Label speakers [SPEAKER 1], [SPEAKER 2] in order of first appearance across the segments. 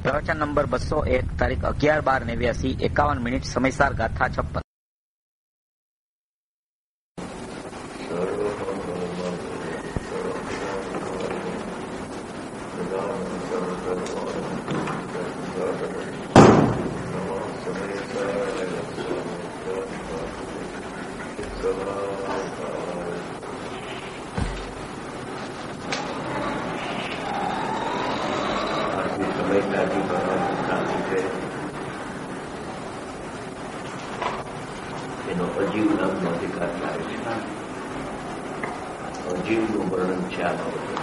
[SPEAKER 1] પ્રવચન નંબર 201, તારીખ 11/12/89, 51 મિનિટ, સમયસાર ગાથા 56.
[SPEAKER 2] એનો અજીવ નામનો અધિકાર લાવે છે. અજીવનું વર્ણન છે આ બાબતે.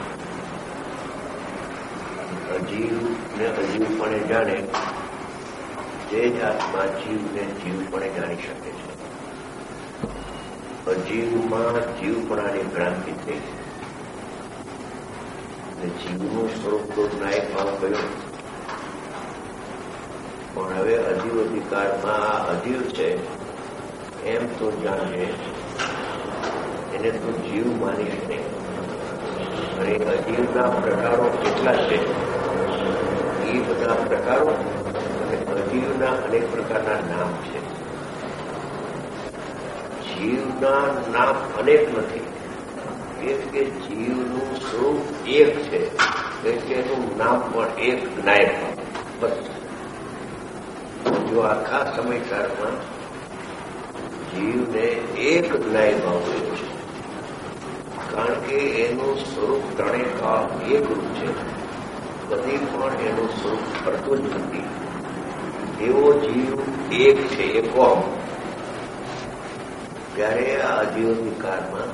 [SPEAKER 2] અજીવને અજીવપણે જાણે તે જ આત્મા જીવને જીવપણે જાણી શકે છે. અજીવમાં જીવપણાની ભ્રાંતિ થઈ છે. જીવનું સ્વરૂપ તો નાયક ભાવ ગયો, પણ હવે અજીવ અધિકારમાં આ અજીવ છે એમ તો જાણે, એને તો જીવ માનીશ નહીં. અને અજીવના પ્રકારો કેટલા છે એ બધા પ્રકારો અને અજીવના અનેક પ્રકારના નામ છે. જીવના નામ અનેક નથી, એટલે જીવનું સ્વરૂપ એક છે, એટલે એનું નામ પણ એક નાયક. બસ જો આખા સમયકાળમાં જીવને એક ન્યાય ભાવ રહ્યો છે, કારણ કે એનું સ્વરૂપ ત્રણેય કાળ એકરૂપ છે. કદી પણ એનું સ્વરૂપ ફરતું જ નથી. એવો જીવ એક છે, એ કોમ. ત્યારે આ અજીવધિકારમાં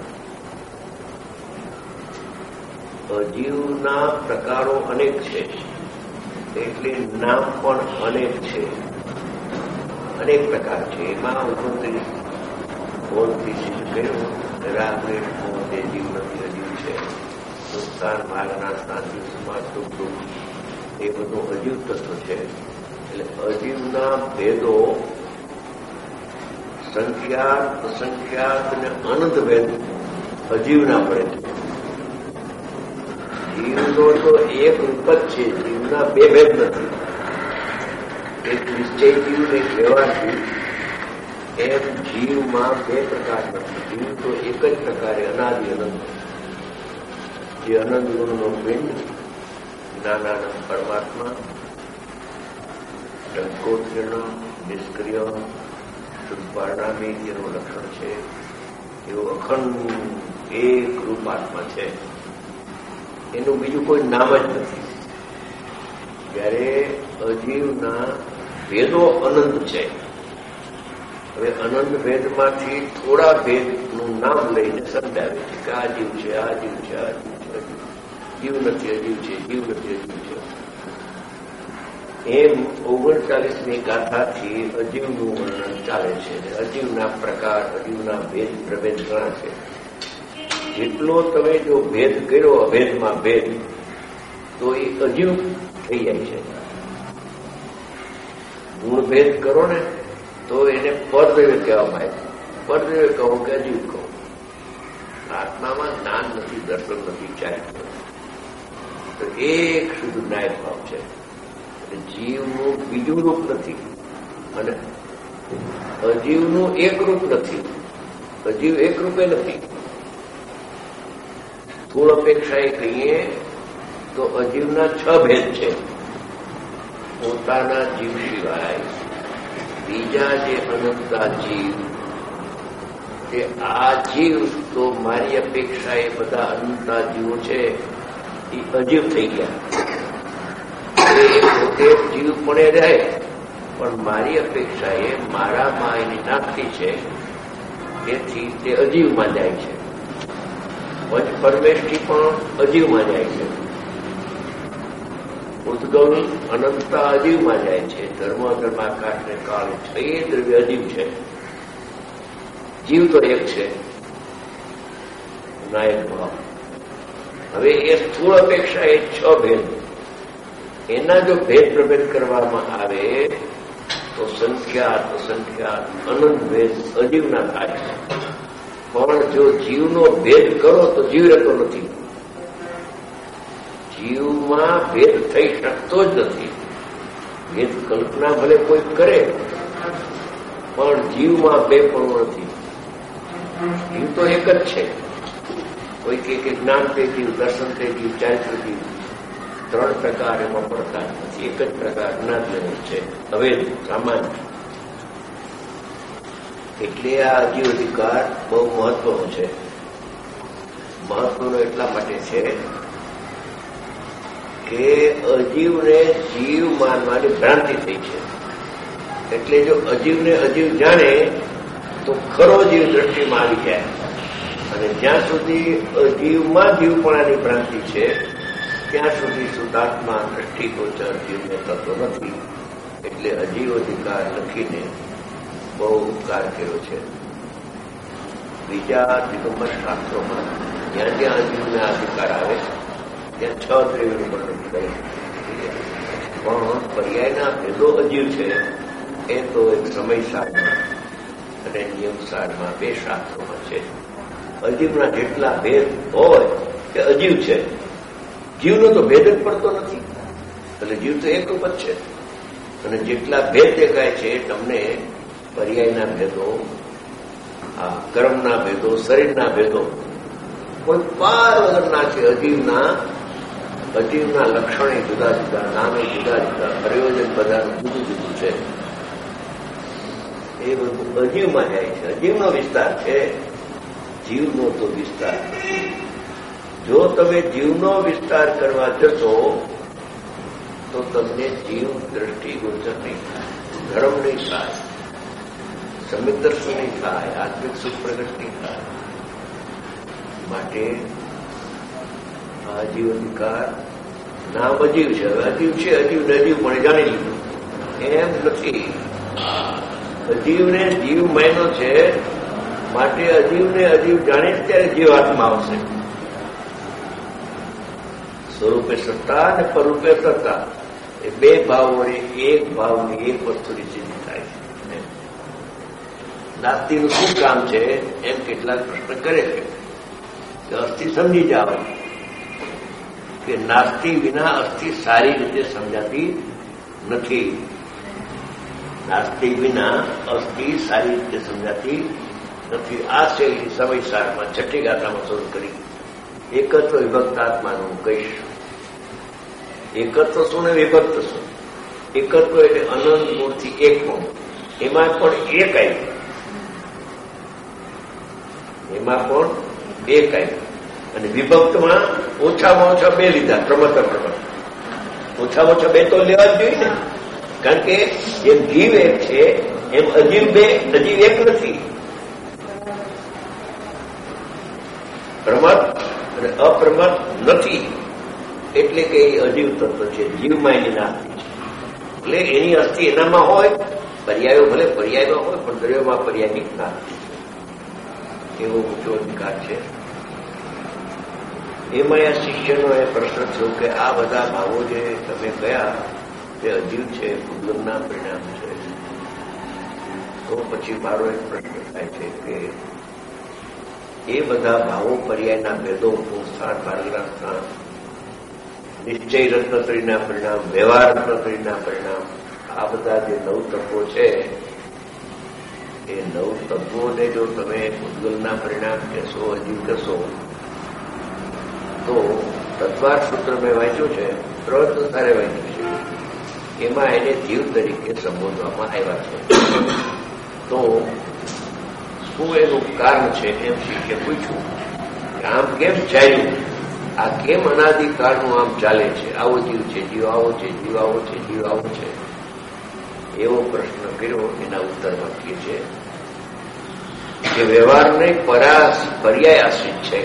[SPEAKER 2] અજીવના પ્રકારો અનેક છે, એટલે નામ પણ અનેક છે, અનેક પ્રકાર છે. એમાં ઉત્પત્તિ બોલથી શિષ્ય કહ્યું રાગદ્વેષ મોહ તે જીવ નથી, અજીવ છે. સંસ્કાર માર્ગના શાંતિ સમાજ દુઃખ એ બધું અજીવ તત્વ છે. એટલે અજીવના ભેદો સંખ્યાત, અસંખ્યાત અને અનંત ભેદ અજીવના પડે છે. જીવનો તો એક રૂપ જ છે, જીવના બે ભેદ નથી. એક નિશ્ચય જીવ ને વ્યવહાર જીવ, એમ જીવમાં બે પ્રકાર નથી. જીવ તો એક જ પ્રકારે અનાદિ અનંત, જે અનંત ગુણનો પિંડ, જ્ઞાનાનંદ પરમાત્મા, ટંકોત્કીર્ણ, નિષ્ક્રિય, શુદ્ધ પરિણામી જેનું લક્ષણ છે, એવો અખંડ એક રૂપ આત્મા છે. એનું બીજું કોઈ નામ જ નથી. ત્યારે અજીવના ભેદો અનંત છે. હવે અનંત ભેદમાંથી થોડા ભેદનું નામ લઈને સમજાવે છે કે આ જીવ છે, આ જીવ છે, આ જીવ છે, જીવ નથી અજીવ છે, જીવ નથી અજીવ છે. એમ 39મી ગાથાથી અજીવનું વર્ણન ચાલે છે. અજીવના પ્રકાર, અજીવના ભેદ પ્રભેદ ઘણા છે. જેટલો તમે જો ભેદ કર્યો અભેદમાં ભેદ, તો એ અજીવ થઈ જાય છે. ગુણભેદ કરો ને તો એને પરદ્રવ્ય કહેવામાં આવે. પરદ્રવ્ય કહો કે અજીવ કહો. આત્મામાં જ્ઞાન નથી, દર્શન નથી, ચારિત્ર. તો એક શુદ્ધ ન્યાય ભાવ છે. જીવનું બીજું રૂપ નથી અને અજીવનું એક રૂપ નથી. અજીવ એક રૂપે નથી. સ્થૂળ અપેક્ષાએ કહીએ તો અજીવના 6 ભેદ છે. પોતાના જીવ સિવાય બીજા જે અનંતા જીવ, કે આ જીવ તો મારી અપેક્ષા એ બધા અનંતા જીવો છે એ અજીવ થઈ ગયા. એ પોતે જીવ પણ રહે, પણ મારી અપેક્ષા એ મારામાં એની નાખી છે, તેથી તે અજીવમાં જાય છે. પંચ પરમેષ્ઠી પણ અજીવમાં જાય છે. ઉદ્ગમ અનંતતા અજીવમાં જાય છે. ધર્મ ધર્માકાશ ને કાળ એ દ્રવ્ય અજીવ છે. જીવ તો એક છે, નાયક ભાવ. હવે એ સ્થૂળ અપેક્ષા એ 6 ભેદ, એના જો ભેદ પ્રભેદ કરવામાં આવે તો સંખ્યાત, અસંખ્યાત, અનંત ભેદ અજીવના થાય છે. પણ જો જીવનો ભેદ કરો તો જીવ રહેતો નથી. જીવમાં ભેદ થઈ શકતો જ નથી. એ કલ્પના ભલે કોઈ કરે પણ જીવમાં બેપણું નથી. જીવ તો એક જ છે. કોઈ કે જ્ઞાન તે જીવ, દર્શન તે જીવ, ચારિત્ર જીવ, 3 પ્રકાર એમાં પડતા નથી. એક જ પ્રકાર જ્ઞાન લેવો છે, હવે સામાન્ય. એટલે આ અજીવ અધિકાર બહુ મહત્વનો છે. મહત્વનો એટલા માટે છે કે અજીવને જીવ માનવાની ભ્રાંતિ થઈ છે. એટલે જો અજીવને અજીવ જાણે તો ખરો જીવ દ્રષ્ટિમાં આવી જાય. અને જ્યાં સુધી અજીવમાં જીવપણાની ભ્રાંતિ છે ત્યાં સુધી શુદ્ધાત્મા દ્રષ્ટિગોચર જીવને થતો નથી. એટલે અજીવ અધિકાર લખીને બહુ ઉપકાર કર્યો છે. બીજા દિગંબર શાસ્ત્રોમાં જ્યાં જ્યાં અજીવને અધિકાર આવે ત્યાં 6 દ્રવ્યોનું વર્ણન કરે. પણ પર્યાયના ભેદો અજીવ છે એ તો એક સમયસારમાં અને નિયમસારમાં 2 શાસ્ત્રોમાં છે. અજીવના જેટલા ભેદ હોય તે અજીવ છે. જીવનો તો ભેદ જ પડતો નથી. એટલે જીવ તો એક જ છે. અને જેટલા ભેદ દેખાય છે તમને પર્યાયના ભેદો, આ કર્મના ભેદો, શરીરના ભેદો કોઈ પાર વગરના છે. અજીવના લક્ષણે જુદા જુદા, નામે જુદા જુદા, પ્રયોજન બધાનું જુદું જુદું છે. એ બધું અજીવમાં જાય છે. અજીવનો વિસ્તાર છે, જીવનો તો વિસ્તાર નથી. જો તમે જીવનો વિસ્તાર કરવા જશો તો તમને જીવ દ્રષ્ટિગોચર નહીં થાય, ધર્મ નહીં થાય, સમ્યક દર્શન નહીં થાય, આત્મિક સુખ પ્રગટ નહીં થાય. માટે આ અજીવ અધિકાર નામ અજીવ છે. હવે અજીવ છે, અજીવને અજીવ પણ જાણી લીધું એમ નથી. અજીવને જીવ માન્યો છે માટે અજીવને અજીવ જાણે ત્યારે જીવાત્મા આવશે. સ્વરૂપે સત્તા અને પરરૂપે સત્તા એ 2 ભાવોને એક ભાવની એક વસ્તુની સિદ્ધિ થાય છે. નાસ્તિનું શું કામ છે એમ કેટલાક પ્રશ્ન કરે છે કે અસ્થિ સમજી જાઓ કે નાસ્તિ વિના અસ્થિ સારી રીતે સમજાતી નથી. નાસ્તિ વિના અસ્થિ સારી રીતે સમજાતી નથી. આ શૈલી સમયસારમાં 6ઠી ગાથામાં શરૂ કરી. એકત્વ વિભક્તાત્માનું કહીશ. એકત્વ શું ને વિભક્ત શું? એકત્વ એટલે અનંત મૂળથી એકમાં, એમાં પણ એક આવ્યું, એમાં પણ એક આવ્યું. અને વિભક્તમાં ઓછામાં ઓછા 2 લીધા, પ્રમત્ર પ્રમાણે. ઓછામાં ઓછા 2 તો લેવા જ જોઈએ ને, કારણ કે જેમ જીવ એક છે એમ અજીવ 2, અજીવ એક નથી. પ્રમત અને અપ્રમત નથી. એટલે કે એ અજીવ તત્વ છે. જીવમાં એની નાસ્તિ છે. એટલે એની અસ્થિ એનામાં હોય, પર્યાયો ભલે પર્યાયમાં હોય પણ દ્રવ્યોમાં પર્યાયની નાસ્તિ છે. એવો ઊંચો અધિકાર છે. એમાં આ શિષ્યનો એ પ્રશ્ન થયો કે આ બધા ભાવો જે તમે ગયા તે અજીવ છે, ભૂગલના પરિણામ છે. તો પછી મારો એક પ્રશ્ન થાય છે કે એ બધા ભાવો પર્યાયના ભેદો, સ્થાન, માર્ગના સ્થાન, નિશ્ચય રત્નત્રીના પરિણામ, વ્યવહાર રત્નત્રીના પરિણામ, આ બધા જે 9 તત્વો છે એ 9 તત્વોને જો તમે ભૂગલના પરિણામ કહેશો, અજીવ કહેશો તો તત્વાર સૂત્ર મેં વાંચ્યું છે, 3 સંસારે વાંચ્યું છે. એમાં એને જીવ તરીકે સંબોધવામાં આવ્યા છે. તો શું એનું કારણ છે એમ શિષ્ય પૂછ્યું કે આમ કેમ ચાલ્યું, આ કેમ અનાદિકાળનું આમ ચાલે છે? આવો જીવ છે, જીવ આવો છે, જીવ આવો છે, જીવ આવો છે, એવો પ્રશ્ન કર્યો. એના ઉત્તરમાં કહે છે કે વ્યવહારને પર્યાય આશ્રિત છે.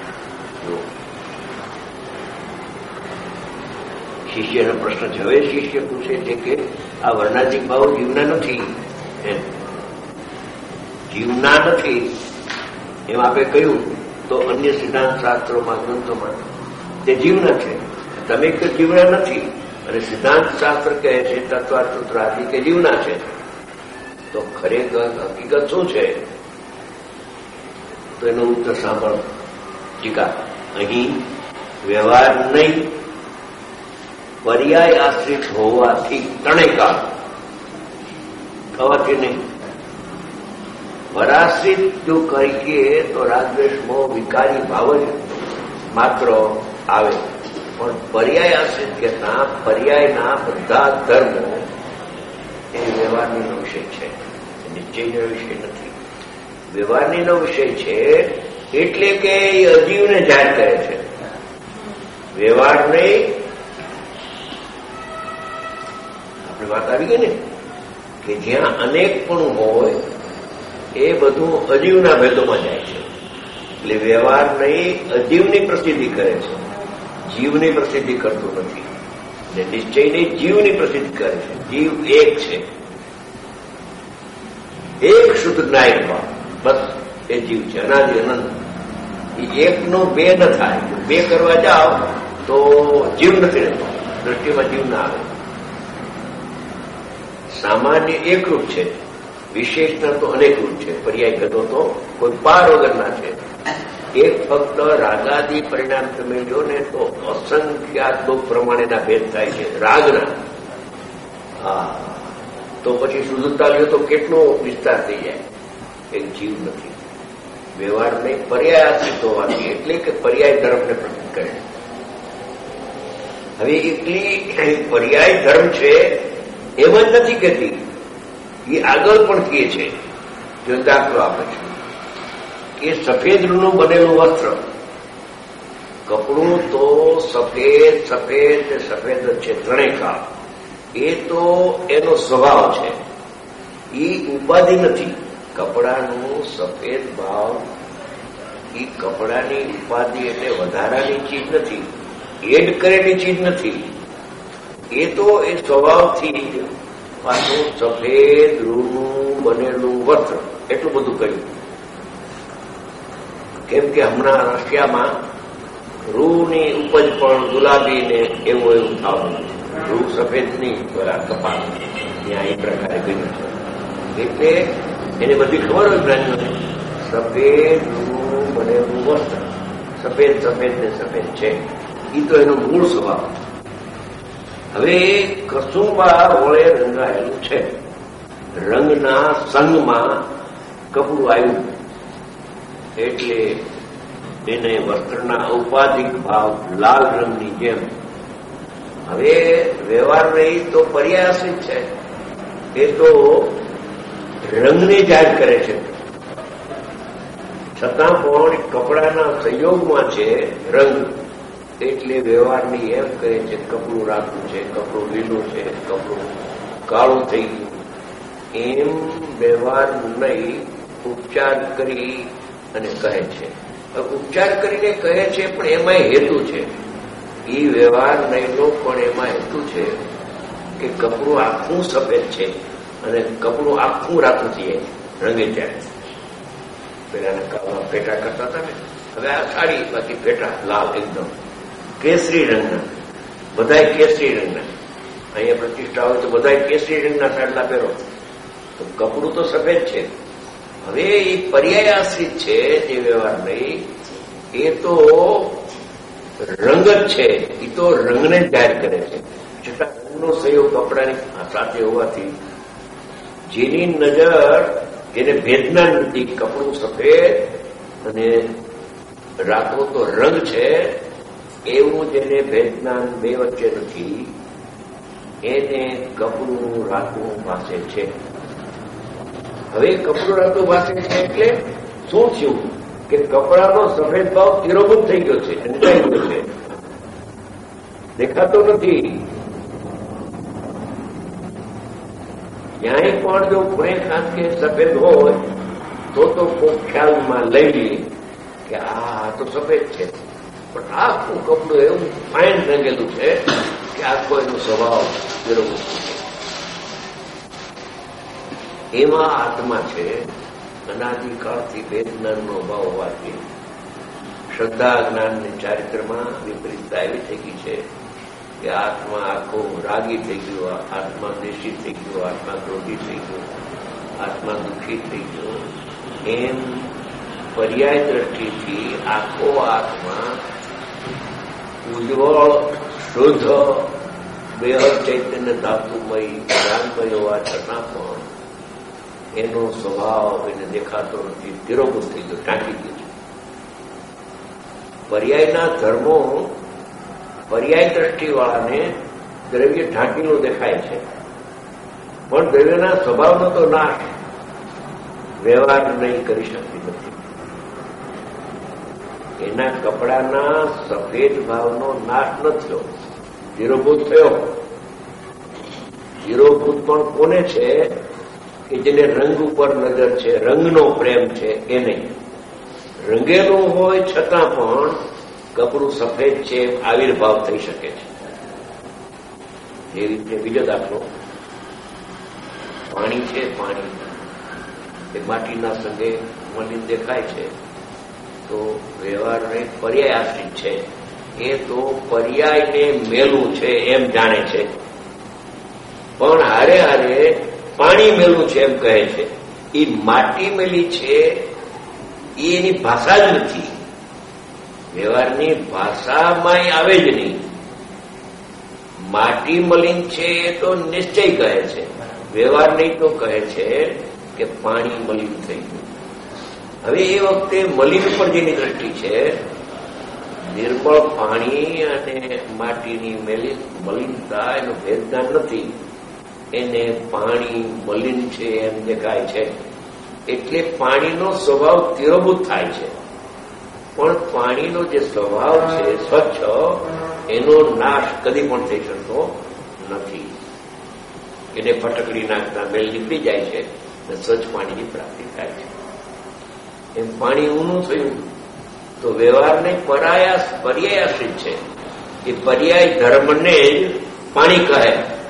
[SPEAKER 2] શિષ્યનો પ્રશ્ન છે. હવે શિષ્ય પૂછે છે કે આ વર્ણાધિક ભાવો જીવના નથી, જીવના નથી એમ આપણે કહ્યું તો અન્ય સિદ્ધાંત શાસ્ત્રોમાં, ગ્રંથોમાં તે જીવના છે. તમે કે જીવના નથી અને સિદ્ધાંત શાસ્ત્ર કહે છે, તત્વાર સૂત્ર આદિ કે જીવના છે. તો ખરેખર હકીકત શું છે? તો એનો ઉત્તર સાંભળો. ટીકા અહીં વ્યવહાર નહીં પર્યાય આશ્રિત હોવાથી ત્રણેય થવાથી નહીં. પરાશ્રિત જો કહીએ તો રાગદ્વેષ વિકારી ભાવ જ માત્ર આવે, પણ પર્યાય આશ્રિત કહેતા પર્યાયના બધા ધર્મો એ વ્યવહારનો વિષય છે, નિશ્ચયનો વિષય નથી. વ્યવહારનો વિષય છે એટલે કે એ અજીવને જાહેર કરે છે. વ્યવહારને આપણી વાત આવી ગઈ ને કે જ્યાં અનેક પણ હોય એ બધું અજીવના ભેદોમાં જાય છે. એટલે વ્યવહાર નહીં અજીવની પ્રસિદ્ધિ કરે છે, જીવની પ્રસિદ્ધિ કરતું નથી. અને નિશ્ચયની જીવની પ્રસિદ્ધિ કરે છે. જીવ એક છે, એક શુદ્ધ જ્ઞાયક ભાવ, બસ એ જીવ છે, અનાદિ અનંત. એ એકનું બે ન થાય. બે કરવા જાઓ તો જીવ નથી રહેતો, દ્રષ્ટિમાં જીવ ના આવે. સામાન્ય એકરૂપ છે, વિશેષના તો અનેકરૂપ છે. પર્યાય ગતો તો કોઈ પાર વગરના છે. એક ફક્ત રાગાદી પરિણામ તમે જો ને તો અસંખ્યાત લોક પ્રમાણેના ભેદ થાય છે રાગના. હા, તો પછી શુદ્ધતા લ્યો તો કેટલો વિસ્તાર થઈ જાય. એક જીવ નથી. વ્યવહારને પર્યાય આશ્રિત હોવાથી એટલે કે પર્યાય ધર્મને પ્રકટ કરે. હવે એટલી પર્યાય ધર્મ છે એમ જ નથી કહેતી, એ આગળ પણ કહે છે. જો દાખલો આપે છે કે સફેદ રૂનું બનેલું વસ્ત્ર, કપડું તો સફેદ સફેદ સફેદ જ છે, ત્રણેય. એ તો એનો સ્વભાવ છે, એ ઉપાધિ નથી. કપડાનું સફેદ ભાવ એ કપડાની ઉપાધિ એટલે વધારાની ચીજ નથી, એડ કરેલી ચીજ નથી. એ તો એ સ્વભાવથી પાછું સફેદ રૂનું બનેલું વસ્ત્ર એટલું બધું કહ્યું. કેમ કે હમણાં રશિયામાં રૂની ઉપજ પણ ગુલાબી ને એવું થવાનું. રૂ સફેદની કપાસ ત્યાં એ પ્રકારે ગયું છે. એટલે એને બધી ખબર હોય પ્રાણીઓને, સફેદ રૂનું બનેલું વસ્ત્ર, સફેદ સફેદ ને સફેદ છે, એ તો એનો મૂળ સ્વભાવ. હવે કસુંબા વળે રંગાયેલું છે, રંગના સંગમાં કપડું આવ્યું એટલે એને વસ્ત્રના ઔપાધિક ભાવ લાલ રંગની જેમ. હવે વ્યવહાર નહીં તો પર્યાયસિત છે, એ તો રંગને જાહેર કરે છે. છતાં પણ કપડાના સંયોગમાં છે રંગ, એટલે વ્યવહારની એમ કહે છે કપડું રાખવું છે, કપડું લીલું છે, કપડું કાળું થઈ ગયું. એમ વ્યવહાર નહીં ઉપચાર કરી અને કહે છે. ઉપચાર કરીને કહે છે પણ એમાં હેતુ છે. એ વ્યવહાર નહીંનો પણ એમાં હેતુ છે કે કપડું આખું સફેદ છે અને કપડું આખું રાતું થઈ જાય રંગે ત્યારે. પેલાના કાળમાં પેટા કરતા હતા ને, હવે આ સાડી બાકી પેટા લાલ એકદમ કેસરી રંગના, બધાય કેસરી રંગના. અહીંયા પ્રતિષ્ઠા હોય તો બધાય કેસરી રંગના સાડલા પહેરો, તો કપડું તો સફેદ છે. હવે એ પર્યાય આશ્રિત છે જે વ્યવહાર નહીં, એ તો રંગ જ છે, એ તો રંગને જ જાહેર કરે છે. છતાં રંગનો સહયોગ કપડાની સાથે હોવાથી જેની નજર એને ભેદના નથી, કપડું સફેદ અને રાતો તો રંગ છે એવું જેને ભેદના બે વચ્ચે નથી, એને કપડું રાતું પાસે છે. હવે કપડું રાતું પાસે છે એટલે શું થયું કે કપડાનો સફેદ ભાવ તિરોભૂત થઈ ગયો છે, અંજાઈ ગયો છે, દેખાતો નથી. ક્યાંય પણ જો ગુણે ખાસ કે સફેદ હોય તો કોઈ ખ્યાલમાં લઈ લઈએ કે આ તો સફેદ છે, પણ આખું કપડું એવું ફાઇન રંગેલું છે કે આખો એનો સ્વભાવ તિરોભૂત છે. એમાં આત્મા છે. અનાદિકાળથી વેદ જ્ઞાનનો અભાવ હોવાથી શ્રદ્ધા જ્ઞાનને ચારિત્રમાં વિપરીતતા એવી થઈ ગઈ છે કે આત્મા આખો રાગી થઈ ગયો, આત્મા દેશી થઈ ગયો, આત્મા ક્રોધી થઈ ગયો, આત્મા દુઃખી થઈ ગયો. એમ પર્યાય દ્રષ્ટિથી આખો આત્મા ઉજ્જવળ, શુદ્ધ બેહદ ચૈતન્ય ધાતુમય જ્ઞાનમય હોવા છતાં પણ એનો સ્વભાવ એને દેખાતો નથી, તિરોભૂત થઈ ગયો, ઢાંકી ગયો છે. પર્યાયના ધર્મો પર્યાય દ્રષ્ટિવાળાને દ્રવ્ય ઢાંકીનું દેખાય છે, પણ દ્રવ્યના સ્વભાવનો તો નાશ વ્યવહાર નહીં કરી શકતી નથી. એના કપડાના સફેદ ભાવનો નાશ ન થયો, તિરોભૂત થયો. તિરોભૂત પણ કોને છે? કે જેને રંગ ઉપર નજર છે, રંગનો પ્રેમ છે એને. રંગેલું હોય છતાં પણ કપડું સફેદ છે આવિર્ભાવ થઈ શકે છે. એ રીતે બીજો દાખલો, પાણી છે. પાણી એ માટીના સંગે મલિન દેખાય છે, તો વ્યવહારને પર્યાય આશ્રિત છે. એ તો પર્યાયને મેલું છે એમ જાણે છે, પણ હારે હારે પાણી મેલું છે એમ કહે છે. એ માટી મેલી છે એ એની ભાષા જ નથી, વ્યવહારની ભાષામાં આવે જ નહીં. માટી મલિન છે એ તો નિશ્ચય કહે છે, વ્યવહાર નહીં તો કહે છે કે પાણી મલિન થઈ ગયું. હવે એ વખતે મલિન પર જેની દ્રષ્ટિ છે, નિર્મળ પાણી અને માટીની મલિનતા એનો ભેદજ્ઞાન નથી, એને પાણી મલિન છે એમ દેખાય છે. એટલે પાણીનો સ્વભાવ તિરોભૂત થાય છે, પણ પાણીનો જે સ્વભાવ છે સ્વચ્છ, એનો નાશ કદી પણ થઈ શકતો નથી. એને ફટકડી નાખતા મેલ નીકળી જાય છે અને સ્વચ્છ પાણીની પ્રાપ્તિ થાય છે. એમ પાણી ઊનું થયું તો વ્યવહારને પર્યાય આશ્રિત છે. એ પર્યાય ધર્મને જ પાણી કહે.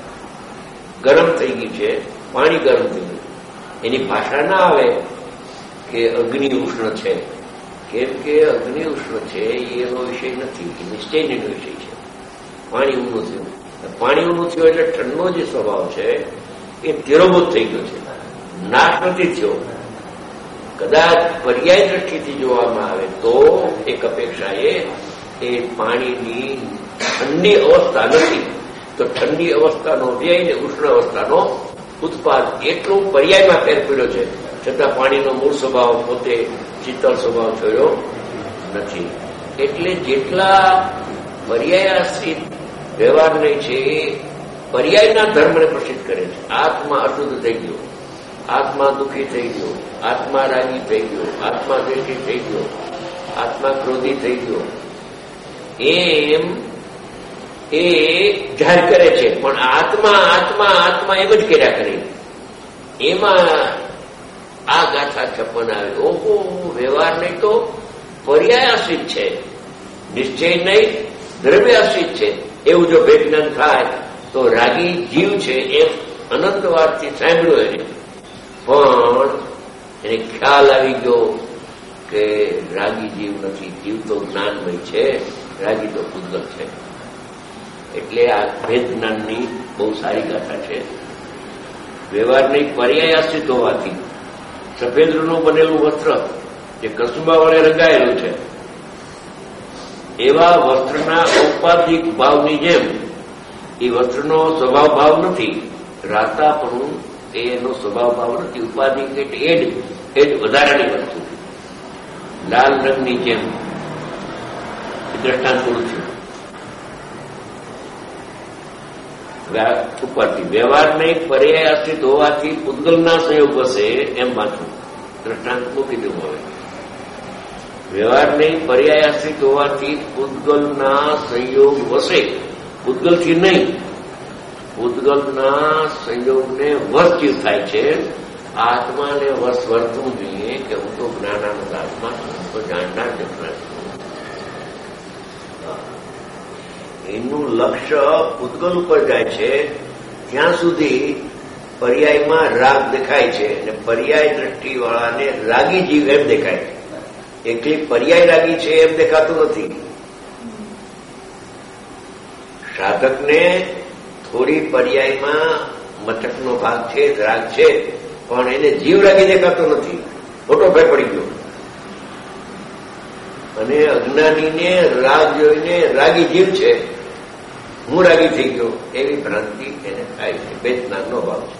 [SPEAKER 2] ગરમ થઈ ગયું છે, પાણી ગરમ થઈ ગયું. એની ભાષા ના આવે કે અગ્નિ ઉષ્ણ છે, કેમ કે અગ્નિ ઉષ્ણ છે એનો વિષય નથી, એ નિશ્ચયનો વિષય છે. પાણી ઊનું થયું. પાણી ઊનું થયું એટલે ઠંડનો જે સ્વભાવ છે એ તિરોભૂત થઈ ગયો છે, નાશ નથી થયો. કદાચ પર્યાય દ્રષ્ટિથી જોવામાં આવે તો એક અપેક્ષાએ એ પાણીની ઠંડી અવસ્થા નથી, તો ઠંડી અવસ્થાનો વ્યય ને ઉષ્ણ અવસ્થાનો ઉત્પાદ એટલું પર્યાયમાં ફેર પડ્યો છે, છતાં પાણીનો મૂળ સ્વભાવ પોતે શીતળ સ્વભાવ થયો નથી. એટલે જેટલા પર્યાયાશ્રિત વ્યવહારને છે એ પર્યાયના ધર્મને પ્રસિદ્ધ કરે છે. આત્મા અશુદ્ધ થઈ ગયો, આત્મા દુઃખી થઈ ગયો, આત્મા રાગી થઈ ગયો, આત્મા દ્વેષી થઈ ગયો, આત્મા ક્રોધી થઈ ગયો, એમ એ જાહેર કરે છે. પણ આત્મા આત્મા આત્મા એમ જ કર્યા કરે. એમાં આ ગાથા 56 આવે. ઓહો, વ્યવહાર નહીં તો પર્યાય આશ્રિત છે, નિશ્ચય નહીં દ્રવ્ય આશ્રિત છે. એવું જો ભેદજ્ઞાન થાય તો રાગી જીવ છે એમ અનંતવારથી સાંભળ્યું એને, પણ એને ખ્યાલ આવી ગયો કે રાગી જીવ નથી, જીવ તો જ્ઞાનમય છે, રાગી તો પૂતગલ છે. એટલે આ ભેદ જ્ઞાનની બહુ સારી ગાથા છે. વ્યવહારની પર્યાય આશ્રિત હોવાથી સફેદ રૂનું બનેલું વસ્ત્ર જે કસુંબા વડે રંગાયેલું છે, એવા વસ્ત્રના ઔપાધિક ભાવની જેમ એ વસ્ત્રનો સ્વભાવ ભાવ નથી, રાતાપણું એનો સ્વભાવ ભાવ નથી. ઉપાધિક એટલે એ જ વધારાની વસ્તુ. લાલ રંગની જેમ દ્રષ્ટાંત પૂરું છે. ઉપરથી વ્યવહારને પર્યાય આશ્રિત હોવાથી પૂતગલના સંયોગ વસે એમ વાંચવું. દ્રષ્ટાંત મૂકી દેવું. હવે વ્યવહારને પર્યાય આશ્રિત હોવાથી પૂતગલના સંયોગ વસે, પૂતગલથી નહીં, પૂતગલના સંયોગને વશ જીવ થાય છે. આત્માને વશ વર્તવું જોઈએ કે હું તો જ્ઞાનાનંદ આત્મા છું, હું તો જાણનાર જપનાર છું. એનું લક્ષ્ય પૂતગલ ઉપર જાય છે ત્યાં સુધી પર્યાયમાં રાગ દેખાય છે, અને પર્યાય દ્રષ્ટિવાળાને રાગી જીવ એમ દેખાય છે. એકલી પર્યાય રાગી છે એમ દેખાતું નથી. સાધકને થોડી પર્યાયમાં મચકનો ભાગ છે, રાગ છે, પણ એને જીવ રાગી દેખાતો નથી, ખોટો ભય પડી ગયો. અને અજ્ઞાનીને રાગ જોઈને રાગી જીવ છે હું રાગી થઈ ગયો એવી ભ્રાંતિ એને થાય છે. બે જ્ઞાનનો ભાવ છે.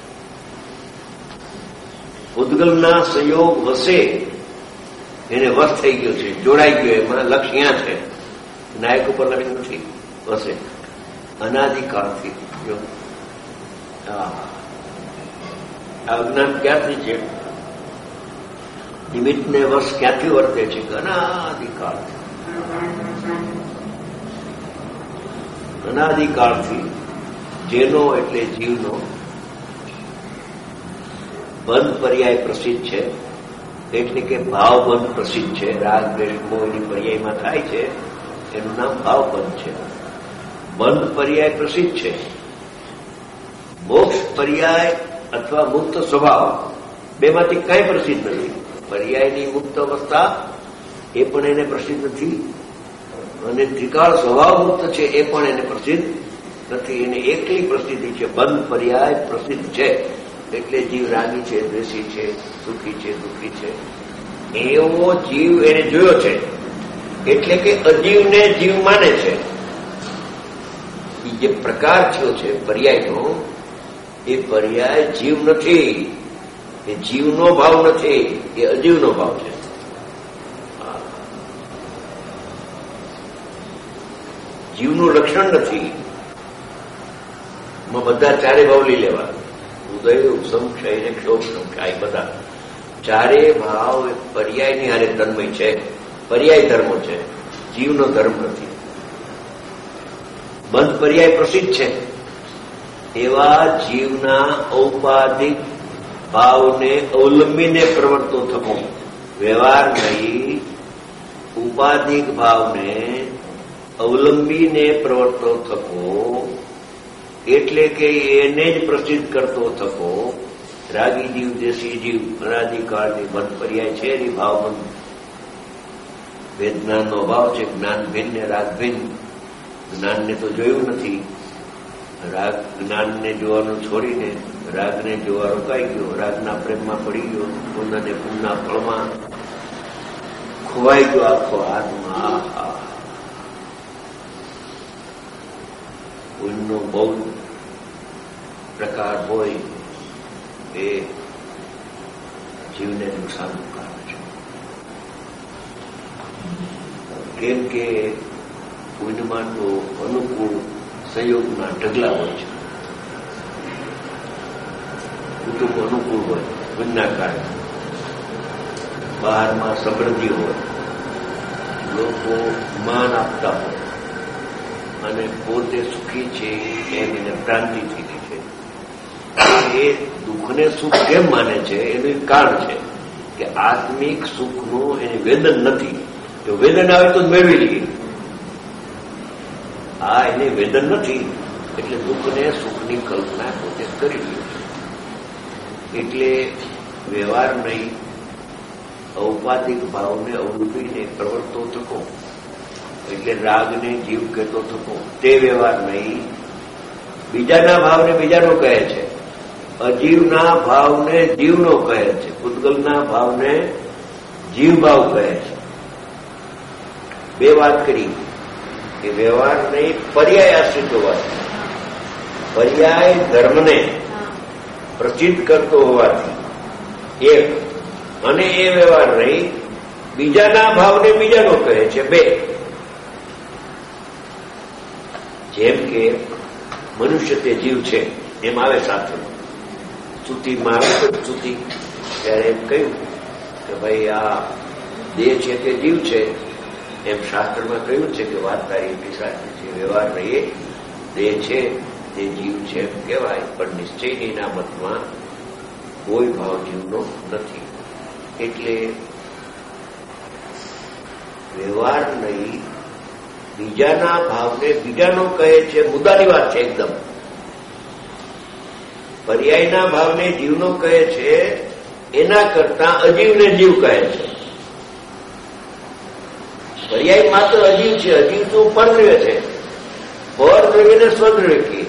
[SPEAKER 2] પૂતગલના સંયોગ વસે એને વશ થઈ ગયો છે, જોડાઈ ગયો, એમાં લક્ષ અહીંયા છે, નાયક ઉપર લક્ષ નથી, વસે અનાદિકાળથી. આ જ્ઞાન ક્યાંથી છે? નિમિત્તને વશ ક્યાંથી વર્તે છે? અનાદિકાળથી. અનાદિકાળથી જેનો એટલે જીવનો બંધ પર્યાય પ્રસિદ્ધ છે, એટલે કે ભાવબંધ પ્રસિદ્ધ છે. રાગ દ્વેષ મોહની પર્યાયમાં થાય છે, એનું નામ ભાવબંધ છે. બંધ પર્યાય પ્રસિદ્ધ છે. મોક્ષ પર્યાય અથવા મુક્ત સ્વભાવ બેમાંથી કઈ પ્રસિદ્ધ નથી. પર્યાયની મુક્ત અવસ્થા એ પણ એને પ્રસિદ્ધ નથી, અને ત્રિકાળ સ્વભાવ મુક્ત છે એ પણ એને પ્રસિદ્ધ નથી. એને એકલી પ્રસિદ્ધિ છે, બંધ પર્યાય પ્રસિદ્ધ છે. એટલે જીવ રાગી છે, દ્વેષી છે, સુખી છે, દુઃખી છે, એવો જીવ એને જોયો છે. એટલે કે અજીવને જીવ માને છે. જે પ્રકાર થયો છે પર્યાયનો, એ પર્યાય જીવ નથી, એ જીવનો ભાવ નથી, એ અજીવનો ભાવ છે. જીવનું લક્ષણ નથી. બધા ચારે ભાવ લઈ લેવા, ઉદય, ઉપસમ, ક્ષય ને ક્ષોભ, આ બધા ચારે ભાવ પર્યાયની હારે તન્મય છે. પર્યાય ધર્મો છે, જીવનો ધર્મ નથી. બંધ પર્યાય પ્રસિદ્ધ છે. એવા જીવના ઔપાધિક ભાવને અવલંબીને પ્રવર્તો થકો વ્યવહાર નહીં, ઉપાધિક ભાવને અવલંબીને પ્રવર્તો થકો, એટલે કે એને જ પ્રસિદ્ધ કરતો થકો. રાગી જીવ, દેશી જીવ, અનાદિકાળની બંધ પર્યાય છે એની ભાવબંધ. વેદનાનો ભાવ છે. જ્ઞાન ભિન્ન ને રાગ ભિન્ન. જ્ઞાનને તો જોયું નથી, રાગ જ્ઞાનને જોવાનું છોડીને રાગને જોવા રોકાઈ ગયો, રાગના પ્રેમમાં પડી ગયો, પુનઃને પુનઃના ફળમાં ખોવાઈ ગયો આખો આત્મા. પુણ્યનો બહુ પ્રકાર હોય એ જીવને નુકસાનનું કારણ છે. કેમ કે પુણ્યમાં તો અનુકૂળ સંયોગના ઢગલા હોય છે. કુટુંબ અનુકૂળ હોય, પુણ્યના કારણે બહારમાં સમૃદ્ધિ હોય, લોકો માન આપતા હોય, અને પોતે સુખી છે એમ એને ભ્રાંતિ થઈ ગઈ છે. એ દુઃખને સુખ કેમ માને છે એનું એક કારણ છે કે આત્મિક સુખનું એને વેદન નથી. જો વેદન આવે તો મેળવી લઈએ. આ એને વેદન નથી, એટલે દુઃખને સુખની કલ્પના પોતે કરી લે છે. એટલે વ્યવહાર નહીં, ઔપાધિક ભાવને અવલંબીને પ્રવર્તો થકો, એટલે રાગને જીવ કહેતો થકો, તે વ્યવહાર નહીં. બીજાના ભાવને બીજાનો કહે છે, અજીવના ભાવને જીવનો કહે છે, પૂતગલના ભાવને જીવ ભાવ કહે છે. બે વાત કરી કે વ્યવહાર નહીં, પર્યાય આશ્રિત હોવાથી, પર્યાય ધર્મને પ્રસિદ્ધ કરતો હોવાથી એક, અને એ વ્યવહાર નહીં, બીજાના ભાવને બીજાનો કહે છે. બે, જેમ કે મનુષ્ય તે જીવ છે એમ આવે સાથે. શ્રુતિમાં આવે તો શ્રુતિ ત્યારે એમ કહ્યું કે ભાઈ આ દેહ છે તે જીવ છે, એમ શાસ્ત્રમાં કહ્યું છે કે વાત તારી એટલી સાચી છે. વ્યવહાર રહીએ, દેહ છે તે જીવ છે એમ કહેવાય, પણ નિશ્ચયનીના મતમાં કોઈ ભાવ જીવનો નથી. એટલે વ્યવહાર નહીં, બીજાના ભાવને બીજાનો કહે છે. મુદ્દાની વાત છે એકદમ. પર્યાયના ભાવને જીવનો કહે છે, એના કરતા અજીવને જીવ કહે છે. પર્યાય માત્ર અજીવ છે. અજીવ તો પરદ્રવ્ય છે. પરદ્રવ્યને સ્વદ્રવ્ય કહીએ.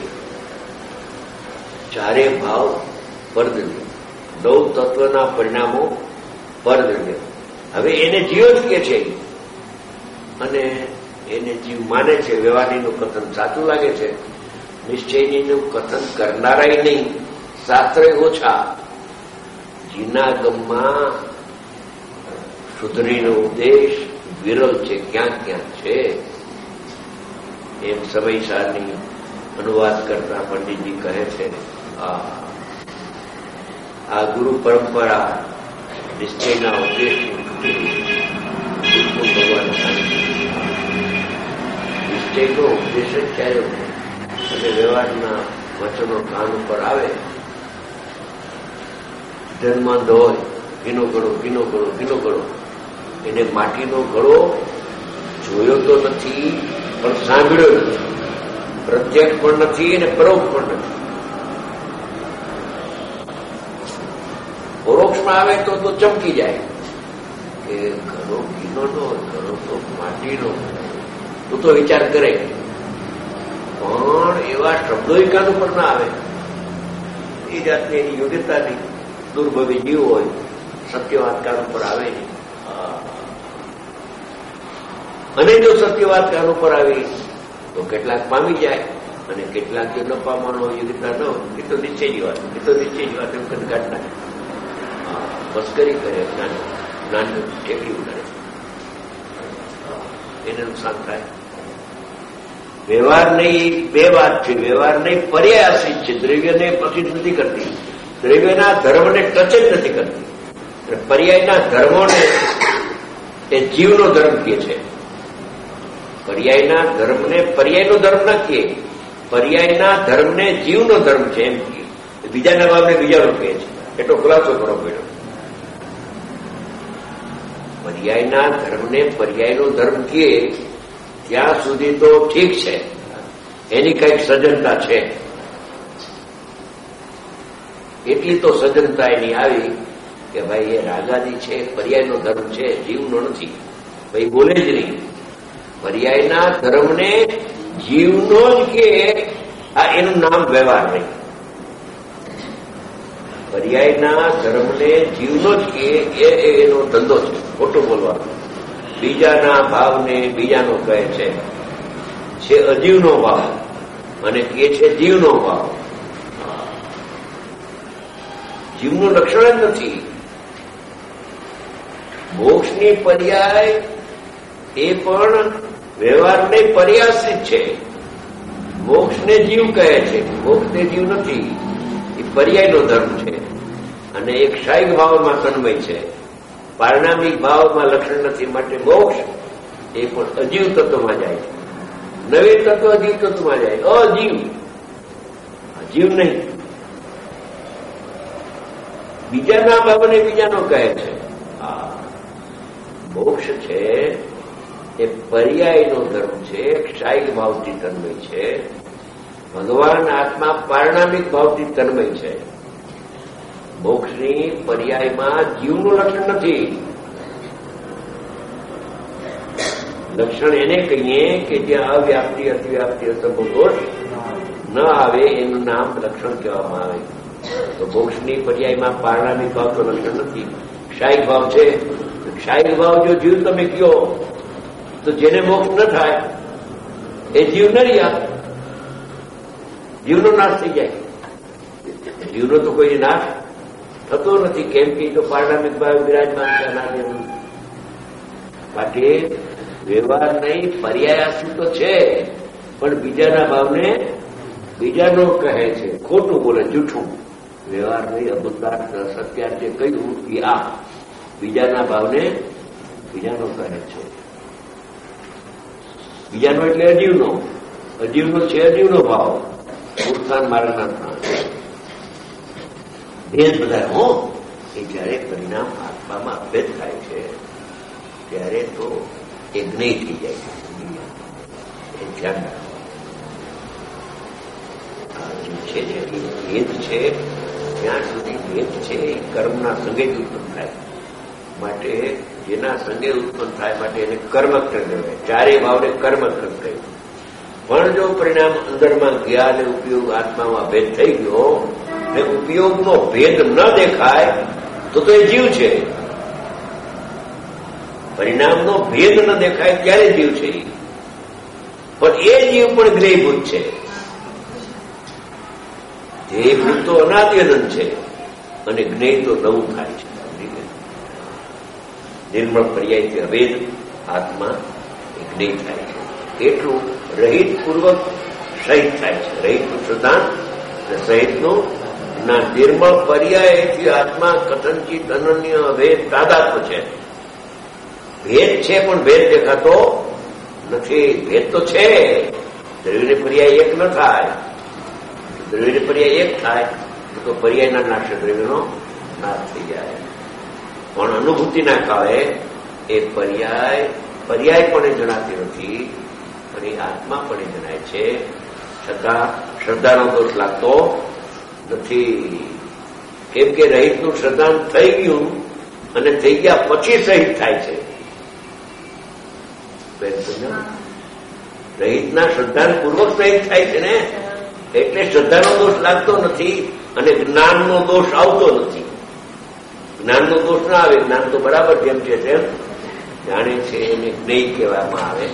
[SPEAKER 2] ચારે ભાવ પરદ્રવ્ય, 9 તત્વના પરિણામો પરદ્રવ્ય. હવે એને જીવ જ કે છે, અને એને જીવ માને છે. વ્યવહારીનું કથન સાચું લાગે છે, નિશ્ચયનીનું કથન કરનારાય નહીં, શાસ્ત્રે ઓછા. જીના ગમમાં શુદ્ધરીનો ઉપદેશ વિરલ છે, ક્યાંક ક્યાંક છે. એમ સમયસારની અનુવાદ કરતા પંડિતજી કહે છે, આ ગુરુ પરંપરા નિશ્ચયના ઉપદેશની ભગવાન નિશ્ચયનો ઉપદેશ જ ક્યારે અને વ્યવહારના વચનો કાન ઉપર આવે. જન્માંધ હોય, ઘીનો ગળો, ઘીનો ગળો, ઘીનો ગળો. એને માટીનો ગળો જોયો તો નથી, પણ સાંભળ્યો નથી. પ્રત્યક્ષ પણ નથી અને પરોક્ષ પણ નથી. પરોક્ષમાં આવે તો ચમકી જાય કે ઘણો ઘીનો નો, ઘણો તો માટીનો. તું તો વિચાર કરે, પણ એવા શબ્દો કાન ઉપર ના આવે. એ જાતની એની યોગ્યતાની દુર્ભવી જીવ હોય, સત્યવાદ કાન ઉપર આવે નહીં. અને જો સત્યવાદ કાન ઉપર આવી તો કેટલાક પામી જાય અને કેટલાક જો ન પામવાનો યોગ્યતા ન હોય, એ તો નિશ્ચયની વાત, એ તો નિશ્ચયની વાત એમ કદકાટ નાખે, મસ્કરી કરે, જ્ઞાન ટેકડી ઉડાડે, એને નુકસાન થાય. વ્યવહાર નહીં, બે વાત છે. વ્યવહાર નહીં પર્યાયસિત છે, દ્રવ્યને પસંદ નથી કરતી, દ્રવ્યના ધર્મને ટચ જ નથી કરતી. પર્યાયના ધર્મોને એ જીવનો ધર્મ કહે છે. પર્યાયના ધર્મને પર્યાયનો ધર્મ ના કહે, પર્યાયના ધર્મને જીવનો ધર્મ છે એમ કહે. બીજાના ભાવને બીજાનો કહે છે. એટલો ખુલાસો કરવો પડ્યો. પર્યાયના ધર્મને પર્યાયનો ધર્મ કહે ત્યાં સુધી તો ઠીક છે, એની કઈક સજ્જનતા છે. એટલી તો સજ્જનતા એની આવી કે ભાઈ એ રાગાદી છે, પર્યાયનો ધર્મ છે, જીવનો નથી. ભાઈ બોલે જ નહીં. પર્યાયના ધર્મને જીવનો જ કે આ એનું નામ વ્યવહાર નહીં. પર્યાયના ધર્મને જીવનો જ કે એનો ધંધો છે, ખોટું બોલવાનો. બીજાના ભાવને બીજાનો કહે છે અજીવનો ભાવ અને કે છે જીવનો ભાવ. જીવનું લક્ષણ જ નથી. મોક્ષની પર્યાય એ પણ વ્યવહારને પર્યાસિત છે. મોક્ષને જીવ કહે છે, મોક્ષને જીવ નથી. એ પર્યાયનો ધર્મ છે અને એક ક્ષાયિક ભાવમાં તન્મય છે, પારણામિક ભાવમાં લક્ષણ નથી. માટે મોક્ષ એ પણ અજીવ તત્વમાં જાય છે. નવે તત્વ અજીવ તત્વમાં જાય, અજીવ, જીવ નહીં. બીજાના ભાવને બીજાનો કહે છે. મોક્ષ છે એ પર્યાયનો ધર્મ છે, ક્ષાયિક ભાવથી તન્મય છે. ભગવાન આત્મા પારણામિક ભાવથી તન્મય છે. મોક્ષની પર્યાયમાં જીવનું લક્ષણ નથી. લક્ષણ એને કહીએ કે જ્યાં અવ્યાપ્તિ અતિવ્યાપ્તિ અસંભોગોષ ન આવે એનું નામ લક્ષણ કહેવામાં આવે. તો મોક્ષની પર્યાયમાં પારણામિક ભાવ તો લક્ષણ નથી, ક્ષાયિક ભાવ છે. ક્ષાયિક ભાવ જો જીવ તમે કહો તો જેને મોક્ષ ન થાય એ જીવ ન રહ્યા, જીવનો નાશ થઈ જાય. જીવનો તો કોઈ નાશ થતો નથી. કેમ કે તો પારણામિક ભાવ વિરાજમાન છે. માટે વ્યવહાર નહીં, પર્યાયાસી તો છે, પણ બીજાના ભાવને બીજાનો કહે છે. ખોટું બોલે, જૂઠું. વ્યવહાર નહીં, અબુદ્ધાર્થ સત્યાર્થ જે કહ્યું એ આ બીજાના ભાવને બીજાનો કહે છે. બીજાનો એટલે અજીવનો. અજીવનો છે અજીવનો ભાવ. ઉત્થાન મારનાર ભેદ બધા હો. એ જયારે પરિણામ આત્મામાં અભેદ થાય છે ત્યારે તો એ જ્ઞેય થઈ જાય છે. એ ધ્યાન રાખો. છે એ ભેદ છે જ્યાં સુધી ભેદ છે એ કર્મના સંગે જ ઉત્પન્ન થાય. માટે જેના સંગે ઉત્પન્ન થાય માટે એને કર્મક કહેવાય. ચારેય ભાવને કર્મક કહ્યું. પણ જો પરિણામ અંદરમાં ગયા અને ઉપયોગ આત્મામાં ભેદ થઈ ગયો ને ઉપયોગનો ભેદ ન દેખાય તો એ જીવ છે. પરિણામનો ભેદ ન દેખાય ત્યારે જીવ છે. પણ એ જીવ પણ જ્ઞેયભૂત છે. ધ્યેયભૂત તો અનાદિ અનંત છે અને જ્ઞેય તો નવું થાય છે. નિર્મળ પર્યાયથી અભેદ આત્મા જ્ઞેય થાય છે. એટલું રહિત પૂર્વક સહિત થાય છે. રહિતનું શ્રદ્ધાન અને સહિતનું ના નિર્મળ પર્યાયથી આત્મા કથનચિત અનન્ય અભેદ તાદાત્મ છે. ભેદ છે પણ ભેદ દેખાતો નથી. ભેદ તો છે. દ્રવ્ય પર્યાય એક ન થાય. દ્રવ્ય પર્યાય એક થાય તો પર્યાયના નાશે દ્રવ્યનો નાશ થઈ જાય. પણ અનુભૂતિના કાળે એ પર્યાયપણે જણાતી નથી, પણ એ આત્માપણે જણાય છે. છતાં શ્રદ્ધાનો દોષ લાગતો નથી. કેમ કે રહિતનું શ્રદ્ધાન થઈ ગયું અને થઈ ગયા પછી સહિત થાય છે. રહિતના શ્રદ્ધાન પૂર્વક સહિત થાય છે ને, એટલે શ્રદ્ધાનો દોષ લાગતો નથી અને જ્ઞાનનો દોષ આવતો નથી. જ્ઞાનનો દોષ ના આવે. જ્ઞાન તો બરાબર જેમ છે તેમ જાણે છે, એને જ્ઞેય કહેવામાં આવે.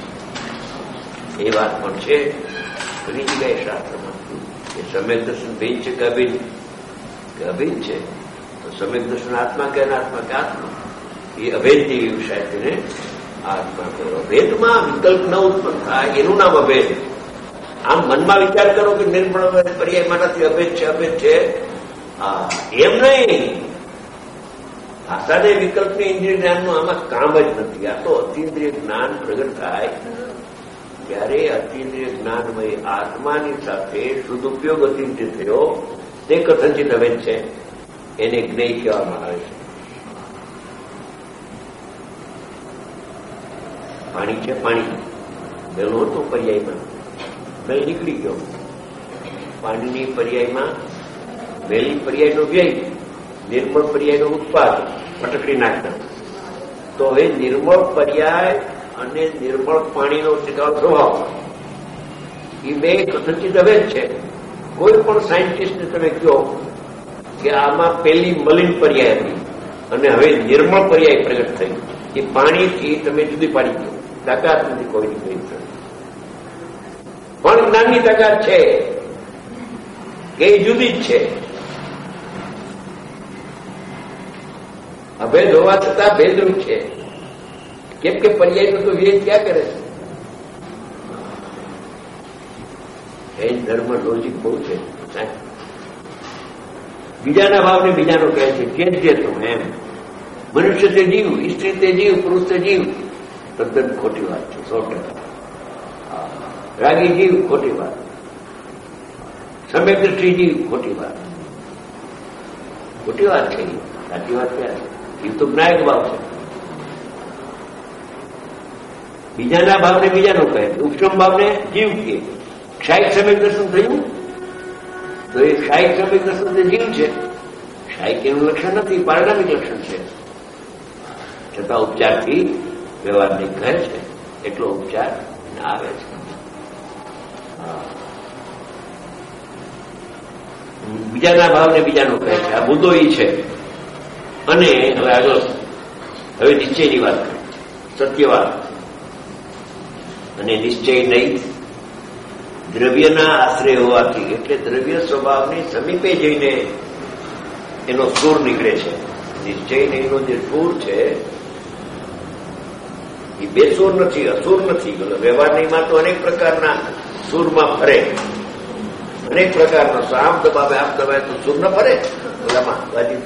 [SPEAKER 2] એ વાત પણ છે ઘણી જગ્યાએ શાસ્ત્રમાં એ સમ્યક દર્શન ભિન્ન છે કે અભિન્ન છે. તો સમ્યક દર્શન આત્મા કે અનાત્મા કે આત્મા, એ અભેદની વિષય તેને આત્મા કરો. ભેદમાં વિકલ્પ ન ઉત્પન્ન થાય એનું નામ અભેદ. આમ મનમાં વિચાર કરો કે નિર્મળ પર્યાયમાંનાથી અભેદ છે એમ નહીં. ભાષાને વિકલ્પની ઇન્દ્રિય જ્ઞાનનું આમાં કામ જ નથી. આ તો અતિન્દ્રિય જ્ઞાન પ્રગટ થાય ત્યારે અતિન્દ્રિય જ્ઞાનમય આત્માની સાથે સદુપયોગ અતિન્દ્રિય થયો તે કથનચિત અભેદ છે. એને જ્ઞેય કહેવામાં આવે છે. પાણી છે, પાણી મેલું હતું પર્યાયમાં, મેલ નીકળી ગયો. પાણીની પર્યાયમાં મેલી પર્યાયનો વ્યય, નિર્મળ પર્યાયનો ઉત્પાદ ફટકડી નાખતા. તો હવે નિર્મળ પર્યાય અને નિર્મળ પાણીનો ટીકાવ સ્વભાવ એ બે કથનચિત અભેદ છે. કોઈ પણ સાયન્ટિસ્ટને તમે કહો કે આમાં પેલી મલિન પર્યાય હતી અને હવે નિર્મળ પર્યાય પ્રગટ થઈ, એ પાણીથી તમે જુદી પાડી દો. તાકાત નથી કોઈની કઈ. પણ જ્ઞાનની તાકાત છે કે એ જુદી જ છે. અભેદ હોવા છતાં ભેદરૂપ છે. કેમ કે પર્યાયનો તો વેદ ક્યાં કરે છે? એ ધર્મ લોજિક બહુ છે. બીજાના ભાવને બીજાનો કહે છે કે જે તું એમ. મનુષ્ય તે જીવ, સ્ત્રી તે જીવ, પુરુષ તે જીવ. તદ્દન ખોટી વાત છે. 100%. રાગી જીવ ખોટી વાત, સમ્યક દ્રષ્ટિ જીવ ખોટી વાત. ખોટી વાત છે. સાચી વાત ક્યાં છે? જીવ તો જ્ઞાયક ભાવ છે. બીજાના ભાવને બીજાનો કહે છે, ઉપક્રમ ભાવને જીવ કહે. ક્ષાયિક સમ્યક દર્શન થયું તો એ ક્ષાયિક સમ્યક દર્શન તે જીવ છે. ક્ષાયિક એનું લક્ષણ નથી, પારિણામિક લક્ષણ છે. છતાં ઉપચારથી વ્યવહારની કહે છે, એટલો ઉપચાર આવે છે. બીજાના ભાવને બીજાનો કહે છે. આ મુદ્દો એ છે. અને હવે આગળ હવે નિશ્ચયની વાત કરી, સત્યવાદ. અને નિશ્ચય નહીં દ્રવ્યના આશ્રય હોવાથી, એટલે દ્રવ્ય સ્વભાવની સમીપે જઈને એનો સૂર નીકળે છે. નિશ્ચય નહીંનો જે સૂર છે એ બેસૂર નથી, અસૂર નથી. વ્યવહારનીમાં તો અનેક પ્રકારના સૂરમાં ફરે, અનેક પ્રકારનો. આમ દબાવે આમ દબાવે તો સૂર ન ફરે. ઓલામાં બાજી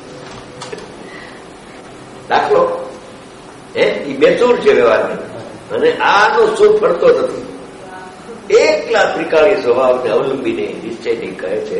[SPEAKER 2] દાખલો એ બેસૂર છે વ્યવહારની, અને આનો સૂર ફરતો નથી. એકલા ત્રિકાળી સ્વભાવને અવલંબીને નિશ્ચય નહીં કહે છે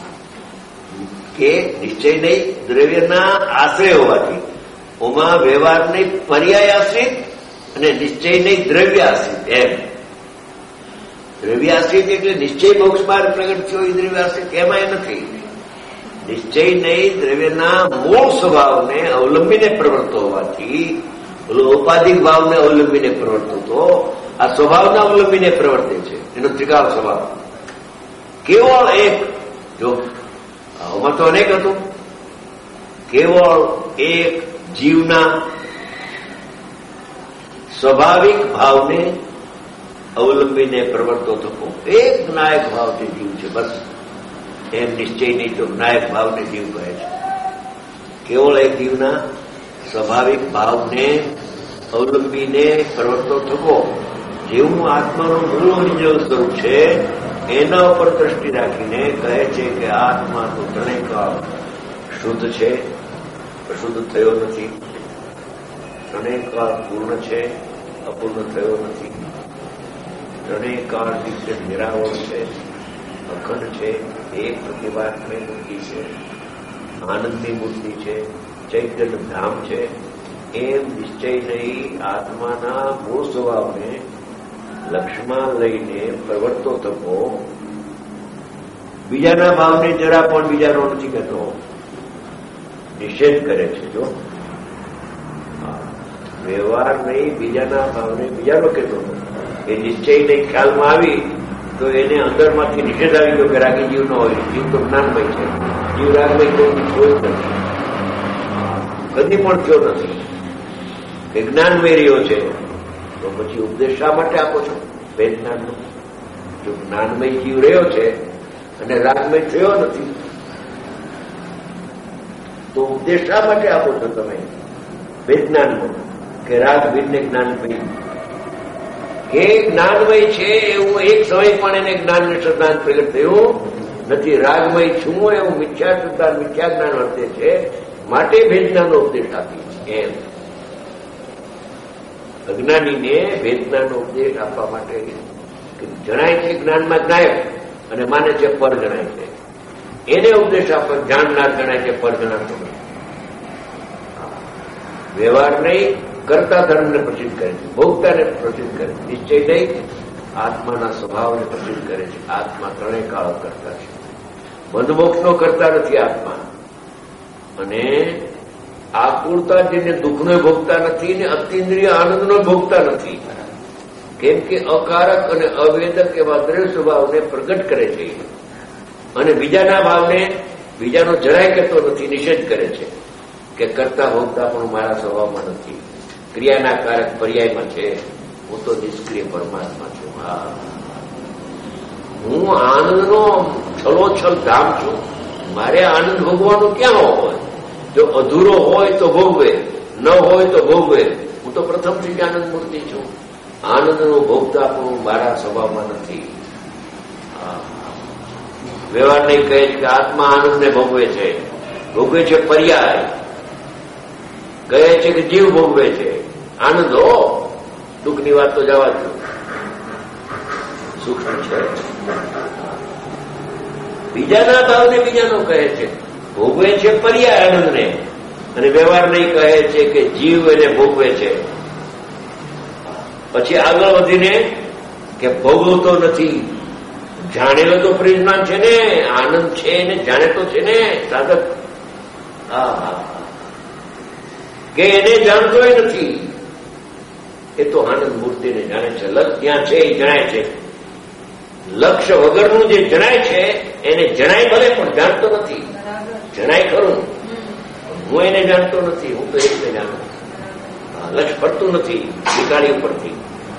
[SPEAKER 2] કે નિશ્ચય નહીં દ્રવ્યના આશ્રય હોવાથી ઓમાં વ્યવહારને પર્યાય આશ્રિત અને નિશ્ચય નહીં દ્રવ્ય આશ્રિત. એમ દ્રવ્ય આશ્રિત એટલે નિશ્ચય મોક્ષ માર્ગ પ્રગટ થયો એ દ્રવ્ય આશ્રિત એમાં નથી. નિશ્ચય નહીં દ્રવ્યના મૂળ સ્વભાવને અવલંબીને પ્રવર્તો હોવાથી ઓલો ઔપાધિક ભાવને અવલંબીને પ્રવર્તતો આ સ્વભાવના અવલંબીને પ્રવર્તે છે. એનો ત્રિકાળ સ્વભાવ કેવળ એક. જો આમાં તો અનેક હતું. કેવળ એક જીવના સ્વાભાવિક ભાવને અવલંબીને પ્રવર્તો થકો એક નાયક ભાવથી જીવ છે. બસ એમ નિશ્ચય નહીં તો નાયક ભાવને જીવ કહે છે. કેવળ એક જીવના સ્વાભાવિક ભાવને અવલંબીને પ્રવર્તો થકો, જેવું આત્માનું મૂળ ઓરિજિનલ સ્વરૂપ છે એના ઉપર દ્રષ્ટિ રાખીને કહે છે કે આત્મા તો ત્રણેય કાળ શુદ્ધ છે, અશુદ્ધ થયો નથી. ત્રણેય કાળ પૂર્ણ છે, અપૂર્ણ થયો નથી. ત્રણેય કાળ વિશે નિરાવરણ છે, અખંડ છે, એક પ્રતિભાત્મય મૂર્તિ છે, આનંદની મૂર્તિ છે, ચૈતન્ય ધામ છે. એમ નિશ્ચય નહીં આત્માના મૂળ સ્વભાવને લક્ષ્યમાં લઈને પ્રવર્તો થકો. બીજાના ભાવને જરા પણ બીજાનો નથી કહેતો, નિષેધ કરે છે. જો વ્યવહાર નહીં બીજાના ભાવને બીજાનો કહેતો એ નિશ્ચય નહીં ખ્યાલમાં આવી તો એને અંદરમાંથી નિષેધ આવી ગયો કે રાગી જીવ ન હોય. જીવ તો જ્ઞાનમય છે, જીવ રાગમય કોઈ થયો જ નથી, કદી પણ થયો નથી. કે જ્ઞાનમય રહ્યો છે તો પછી ઉપદેશ શા માટે આપો છો વેદ જ્ઞાનનો? જો જ્ઞાનમય જીવ રહ્યો છે અને રાગમય થયો નથી તો ઉપદેશ શા માટે આપો છો તમે વેદ જ્ઞાનનો કે રાગ ભીનને જ્ઞાનમય? કે જ્ઞાનમય છે એવું એક સમય પણ એને જ્ઞાન નિષ્ઠાન પ્રગટ થયું નથી. રાગમય છું એવું મિથ્યા શુદ્ધાન મિથ્યા જ્ઞાન વર્તે છે, માટે ભેદ જ્ઞાનનો ઉપદેશ આપી છે. એમ અજ્ઞાનીને વેદનાનો ઉપદેશ આપવા માટે જણાય છે જ્ઞાનમાં નાયક અને માને છે પર જણાય છે, એને ઉપદેશ આપવા જાણનાર જણાય છે, પર જણાતો નથી. વ્યવહાર નહીં કરતા ધર્મને પ્રસિદ્ધ કરે છે, ભોગતાને પ્રસિદ્ધ કરે છે. નિશ્ચય નહીં આત્માના સ્વભાવને પ્રસિદ્ધ કરે છે. આત્મા ત્રણેય કાળો કરતા છે, બંધમોક્ષનો કરતા નથી આત્મા. અને આકુળતા જેને દુઃખનો ભોગતા નથી ને અતિન્દ્રિય આનંદનો ભોગતા નથી. કેમ કે અકારક અને અવેદક એવા દ્રવ્ય સ્વભાવને પ્રગટ કરે છે અને બીજાના ભાવને બીજાનો જરાય કહેતો નથી, નિષેધ કરે છે કે કરતા ભોગતા પણ મારા સ્વભાવમાં નથી, ક્રિયાના કારક પર્યાયમાં છે. હું તો નિષ્ક્રિય પરમાત્મા છું. હું આનંદનો છલોછલ ધામ છું. મારે આનંદ ભોગવાનું ક્યાં હોય? જો અધૂરો હોય તો ભોગવે, ન હોય તો ભોગવે. હું તો પ્રથમથી જ આનંદ મૂર્તિ છું. આનંદનો ભોગતા પણ મારા સ્વભાવમાં નથી. વ્યવહાર નહીં કહે છે કે આત્મા આનંદને ભોગવે છે, ભોગવે છે પર્યાય. કહે છે કે જીવ ભોગવે છે આનંદ. હો દુઃખની વાત તો જવા દો, સૂક્ષ્મ છે. બીજાના ભાવને બીજાનો કહે છે, ભોગવે છે પર્યાય આનંદને. અને વ્યવહાર નહીં કહે છે કે જીવ એને ભોગવે છે. પછી આગળ વધીને કે ભોગવતો નથી, જાણેલો તો પરિજ્ઞાન છે ને, આનંદ છે ને જાણેતો છે ને સાધક. કે એને જાણતોય નથી, એ તો આનંદ મૂર્તિને જાણે છે. લક્ષ ત્યાં છે એ જણાય છે. લક્ષ્ય વગરનું જે જણાય છે એને જણાય ભલે પણ જાણતો નથી. જણાય ખરું, હું એને જાણતો નથી, હું તો એ રીતે જાણું. લક્ષ્ય પડતું નથી નિકાળી ઉપરથી.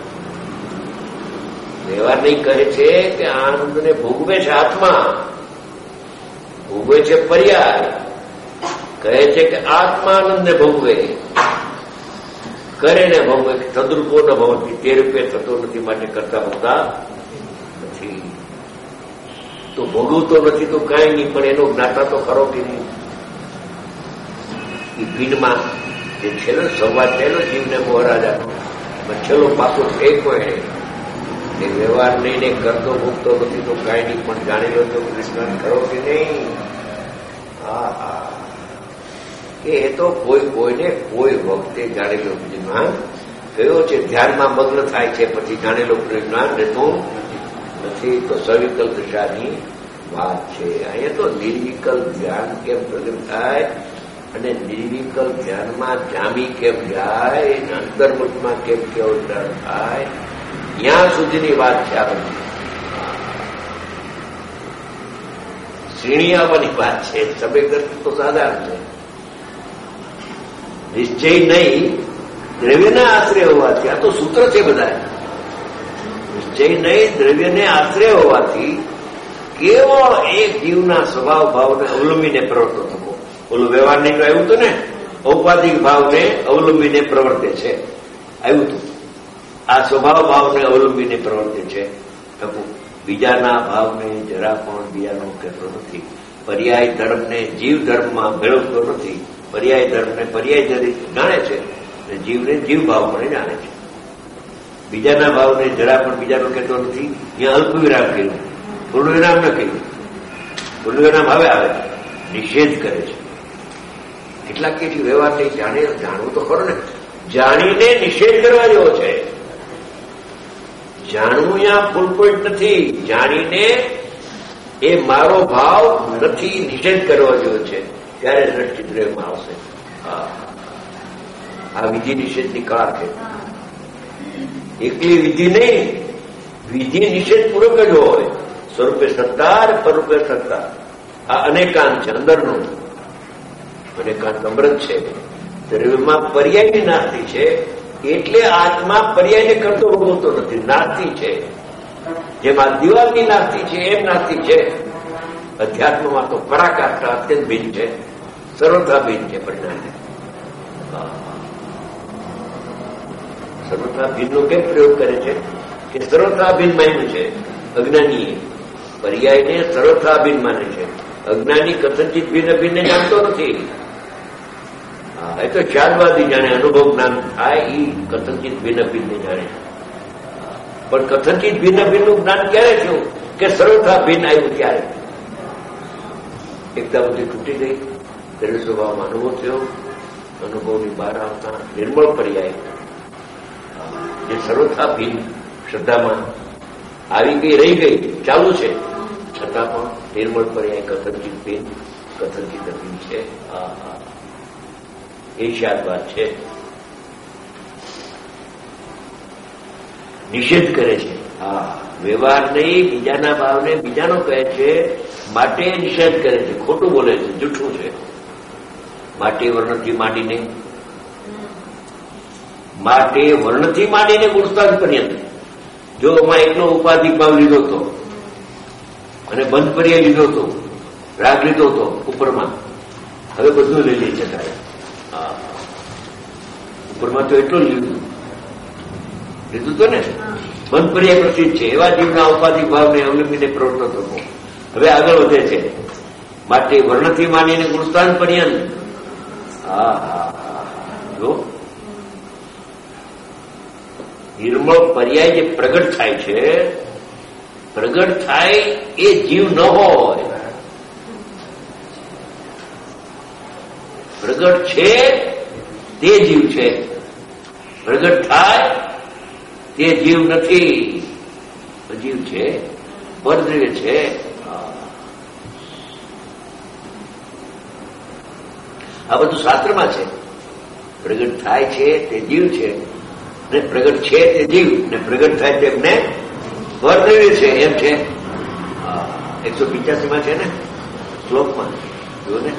[SPEAKER 2] વ્યવહાર નહીં કહે છે કે આનંદને ભોગવે છે આત્મા, ભોગવે છે પર્યાય. કહે છે કે આત્મા આનંદને ભોગવે, કરે ને ભોગવે. તદ્રુપો ન ભવતી, તે રૂપે થતો નથી, માટે કરતા ભોગતા નથી. તો ભોગવતો નથી તો કાંઈ નહીં, પણ એનો જ્ઞાતા તો ખરો કે નહીં? એ ભીડમાં જે છેલ્લો સંવાદ થયેલો જીવને મોહરાજાનો, છેલ્લો પાછો એક હોય એ વ્યવહાર લઈને કરતો ભોગતો નથી તો કાંઈ નહીં, પણ જાણી લો તો કૃષ્ણ ખરો કે નહીં? કે એ તો કોઈને કોઈ વખતે જાણી લો જ્ઞાન કયો છે, ધ્યાનમાં મગ્ન થાય છે પછી જાણી લો જ્ઞાન રહેતું નથી. તો સવિકલ્પ દિશાની વાત છે. અહીંયા તો નિર્વિકલ્પ ધ્યાન કેમ પ્રગટ થાય અને નિર્વિકલ્પ ધ્યાનમાં જામી કેમ જાય, અંતર્મુખમાં કેમ કેવું થાય, ત્યાં સુધીની વાત છે. આ શ્રેણી આવવાની વાત છે. સભ્ય તો સાધારણ છે. નિશ્ચય નહીં દ્રવ્યના આશ્રય હોવાથી આ તો સૂત્ર છે બધા. નિશ્ચય નહીં, દ્રવ્યને આશ્રય હોવાથી કેવળ એક જીવના સ્વભાવ ભાવને અવલંબીને પ્રવર્તો થકો. ઓલું વ્યવહાર નહીં તો આવ્યું હતું ને, ઔપાધિક ભાવને અવલંબીને પ્રવર્તે છે, આવ્યું હતું. આ સ્વભાવ ભાવને અવલંબીને પ્રવર્તે છે. બીજાના ભાવને જરા પણ બીજાનો કહેતો નથી. પર્યાય ધર્મને જીવ ધર્મમાં ભેળવતો નથી. પર્યાય ધર્મને પર્યાય ધરી જાણે છે અને જીવને જીવ ભાવ પણ જાણે છે. બીજાના ભાવને જરા પણ બીજાનો કહેતો નથી. અહીંયા અલ્પ વિરામ કર્યું, પૂર્ણ વિરામ ન કર્યું. પૂર્ણ વિરામ હવે આવે છે, નિષેધ કરે છે. કેટલાક કેટલી વ્યવહાર નહીં જાણવું તો ખરો ને. જાણીને નિષેધ કરવા જેવો છે. જાણવું અહીંયા ફૂલ પોઈન્ટ નથી. જાણીને એ મારો ભાવ નથી નિષેધ કરવા જેવો છે, ત્યારે દ્રષ્ટિદ્રયમાં આવશે. આ વિધિ નિષેધની કળા છે. એકલી વિધિ નહીં, વિધિ નિષેધ પૂર્વક જ હોય. સ્વરૂપે સત્તા, પરરૂપે સત્તા. આ અનેકાંત છે, અંદરનું અનેકાંત અમૃત છે. દ્રવ્યમાં પર્યાયની નાસ્તી છે, એટલે આત્મા પર્યાયને કરતો ભોગવતો નથી, નાસ્તી છે. જેમાં દિવાલની નાસ્તી છે એમ નાસ્તી છે. અધ્યાત્મમાં તો પરાકાષ્ઠા અત્યંત ભિન્ન છે, સર્વથા ભિન્ન છે. પરિણામે સર્વથા ભિન્નનો કેમ પ્રયોગ કરે છે કે સર્વથા ભિન્ન માન્યું છે અજ્ઞાનીએ. પર્યાયને સર્વથા ભિન્ન માને છે. અજ્ઞાની કથનચિત ભિન્ન ભિન્ન જાણતો નથી. એ તો ખ્યાલવાદી જાણે, અનુભવ જ્ઞાન થાય એ કથનચિત ભિન્ન ભિન્ન જાણે. પણ કથનચિત ભિન્ન ભિન્નનું જ્ઞાન ક્યારે થયું કે સર્વથા ભિન્ન આવ્યું ત્યારે. એકતા બધી તૂટી ગઈ, દરેક સ્વભાવમાં અનુભવ થયો. અનુભવની બહાર આવતા નિર્મળ પર્યાય જે સર્વથા ભિન્ન શ્રદ્ધામાં આવી ગઈ, રહી ગઈ, ચાલુ છે, છતાં પણ નિર્મળ પર્યાય કથનચિત ભિન્ન, કથનચિત ભિન્ન છે. એ શાદ વાત છે. નિષેધ કરે છે. વ્યવહાર નહીં, બીજાના ભાવને બીજાનો કહે છે, માટે નિષેધ કરે છે. ખોટું બોલે છે, જૂઠું છે. માટે વર્ણથી માંડીને ગુણસ્તાન પર્યંત જો એમાં એકનો ઉપાધિક ભાવ લીધો હતો અને બંધ પર્યાય લીધો હતો, રાગ લીધો હતો ઉપરમાં, હવે બધું લઈ લે છે. ઉપરમાં તો એટલું લીધું તો ને, બંધ પર્યાય પ્રસિદ્ધ છે. એવા જીવના ઉપાધિક ભાવને અવલંબીને પ્રવર્તતો થતો. હવે આગળ વધે છે. માટે વર્ણથી માંડીને ગુણસ્તાન પર્યંત. જો નિર્મળ પર્યાય જે પ્રગટ થાય છે, પ્રગટ થાય એ જીવ ન હોય. પ્રગટ છે તે જીવ છે, પ્રગટ થાય તે જીવ નથી. જીવ છે, પરદ્રવ્ય છે. આ બધું શાસ્ત્રમાં છે. પ્રગટ થાય છે તે જીવ છે, ને પ્રગટ છે તે જીવ, ને પ્રગટ થાય તેમને પરદ્રવ્ય છે એમ છે. 185 છે ને શ્લોકમાં, જો ને